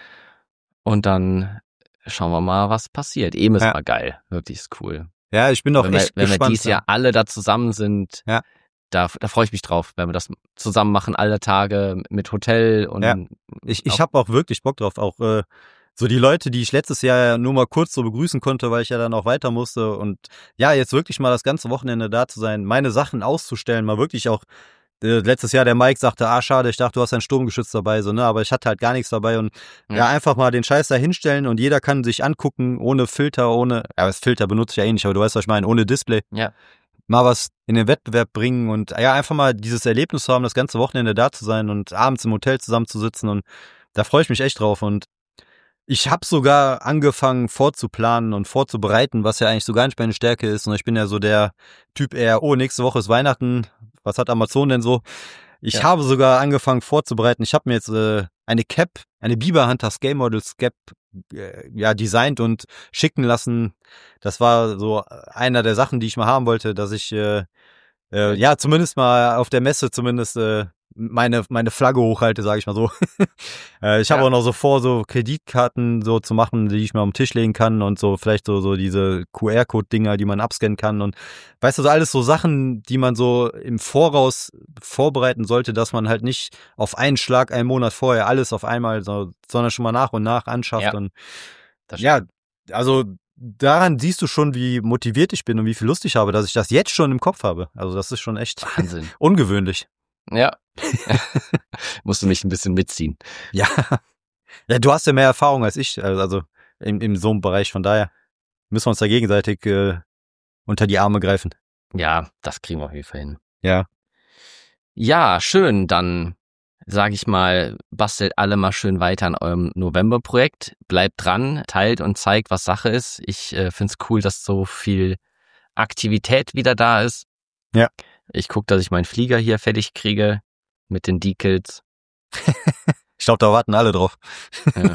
A: Und dann schauen wir mal, was passiert. E M E ist
B: Ja.
A: mal geil. Wirklich ist cool.
B: Ja, ich bin auch
A: Wenn wir,
B: echt
A: wenn wir
B: gespannt.
A: dieses Jahr alle da zusammen sind,
B: Ja.
A: da, da freue ich mich drauf, wenn wir das zusammen machen, alle Tage mit Hotel und
B: Ja. Ich, ich
A: auch-
B: habe auch wirklich Bock drauf. Auch äh, so die Leute, die ich letztes Jahr ja nur mal kurz so begrüßen konnte, weil ich ja dann auch weiter musste. Und ja, jetzt wirklich mal das ganze Wochenende da zu sein, meine Sachen auszustellen, mal wirklich auch. Äh, letztes Jahr der Mike sagte, ah schade, ich dachte, du hast ein Sturmgeschütz dabei, so, ne, aber ich hatte halt gar nichts dabei und ja,
A: Ja.
B: einfach mal den Scheiß da hinstellen und jeder kann sich angucken, ohne Filter, ohne, ja, das Filter benutze ich ja eh nicht, aber du weißt, was ich meine, ohne Display.
A: Ja.
B: Mal was in den Wettbewerb bringen und ja, einfach mal dieses Erlebnis zu haben, das ganze Wochenende da zu sein und abends im Hotel zusammenzusitzen und da freue ich mich echt drauf und ich habe sogar angefangen vorzuplanen und vorzubereiten, was ja eigentlich so gar nicht meine Stärke ist und ich bin ja so der Typ eher, oh, nächste Woche ist Weihnachten, was hat Amazon denn so? Ich
A: Ja.
B: habe sogar angefangen vorzubereiten, ich habe mir jetzt äh, eine Cap, eine Biber Hunters Game Models Cap äh, ja, designt und schicken lassen. Das war so einer der Sachen, die ich mal haben wollte, dass ich äh, äh, ja zumindest mal auf der Messe zumindest äh, meine meine Flagge hochhalte, sage ich mal so. äh, ich habe
A: Ja.
B: auch noch so vor, so Kreditkarten so zu machen, die ich mir auf den Tisch legen kann und so vielleicht so so diese Q R-Code-Dinger, die man abscannen kann und weißt du, so alles so Sachen, die man so im Voraus vorbereiten sollte, dass man halt nicht auf einen Schlag einen Monat vorher alles auf einmal, so, sondern schon mal nach und nach anschafft
A: Ja.
B: und
A: Das
B: ja, also daran siehst du schon, wie motiviert ich bin und wie viel Lust ich habe, dass ich das jetzt schon im Kopf habe. Also das ist schon echt
A: Wahnsinn.
B: ungewöhnlich.
A: Ja. Musst du mich ein bisschen mitziehen.
B: Ja. Ja, du hast ja mehr Erfahrung als ich, also im, im so einem Bereich, von daher müssen wir uns da gegenseitig äh, unter die Arme greifen.
A: Ja, das kriegen wir auf jeden Fall hin.
B: Ja.
A: Ja, schön. Dann sage ich mal, bastelt alle mal schön weiter an eurem November-Projekt. Bleibt dran, teilt und zeigt, was Sache ist. Ich äh, find's cool, dass so viel Aktivität wieder da ist.
B: Ja.
A: Ich guck, dass ich meinen Flieger hier fertig kriege mit den Decals.
B: Ich glaube, da warten alle drauf.
A: Ja.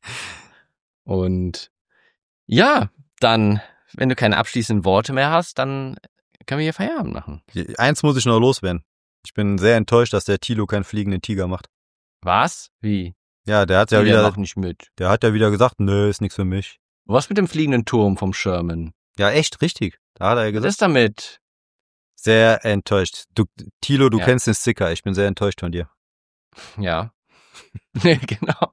A: Und ja, dann, wenn du keine abschließenden Worte mehr hast, dann können wir hier Feierabend machen.
B: Eins muss ich noch loswerden. Ich bin sehr enttäuscht, dass der Thilo keinen fliegenden Tiger macht.
A: Was? Wie?
B: Ja, der hat ja
A: Nee, der
B: wieder,
A: macht nicht mit.
B: der hat ja wieder gesagt, nö, ist nichts für mich.
A: Was mit dem fliegenden Turm vom Sherman?
B: Ja, echt, richtig. Da hat er ja
A: Was
B: gesagt.
A: ist damit?
B: Sehr enttäuscht. Du, Thilo, du
A: Ja.
B: kennst den Sticker. Ich bin sehr enttäuscht von dir.
A: Ja. Nee, genau.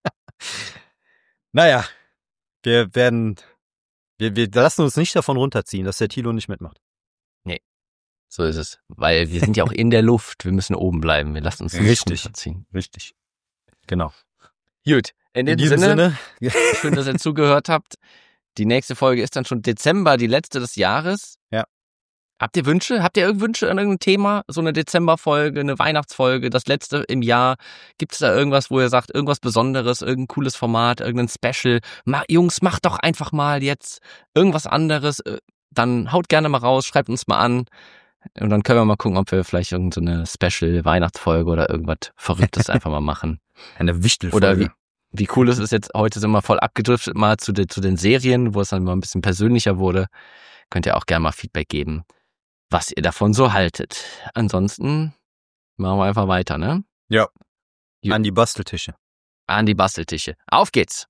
B: Naja, wir werden, wir, wir lassen uns nicht davon runterziehen, dass der Thilo nicht mitmacht.
A: So ist es. Weil wir sind ja auch in der Luft. Wir müssen oben bleiben. Wir lassen uns nicht
B: Richtig.
A: runterziehen.
B: Richtig. Genau.
A: Gut. In,
B: In
A: diesem
B: diesem
A: Sinne,
B: Sinne,
A: schön, dass ihr zugehört habt. Die nächste Folge ist dann schon Dezember, die letzte des Jahres.
B: Ja.
A: Habt ihr Wünsche? Habt ihr irgend Wünsche an irgendein Thema? So eine Dezemberfolge, eine Weihnachtsfolge, das letzte im Jahr? Gibt es da irgendwas, wo ihr sagt, irgendwas Besonderes, irgendein cooles Format, irgendein Special? Ma- Jungs, macht doch einfach mal jetzt irgendwas anderes. Äh, Dann haut gerne mal raus, schreibt uns mal an. Und dann können wir mal gucken, ob wir vielleicht irgendeine Special-Weihnachtsfolge oder irgendwas Verrücktes einfach mal machen.
B: eine Wichtelfolge.
A: Oder wie, wie cool es ist jetzt, heute sind wir voll abgedriftet mal zu, de, zu den Serien, wo es dann mal ein bisschen persönlicher wurde. Könnt ihr auch gerne mal Feedback geben, was ihr davon so haltet. Ansonsten Machen wir einfach weiter, ne?
B: Ja.
A: Gut.
B: An die Basteltische.
A: An die Basteltische. Auf geht's!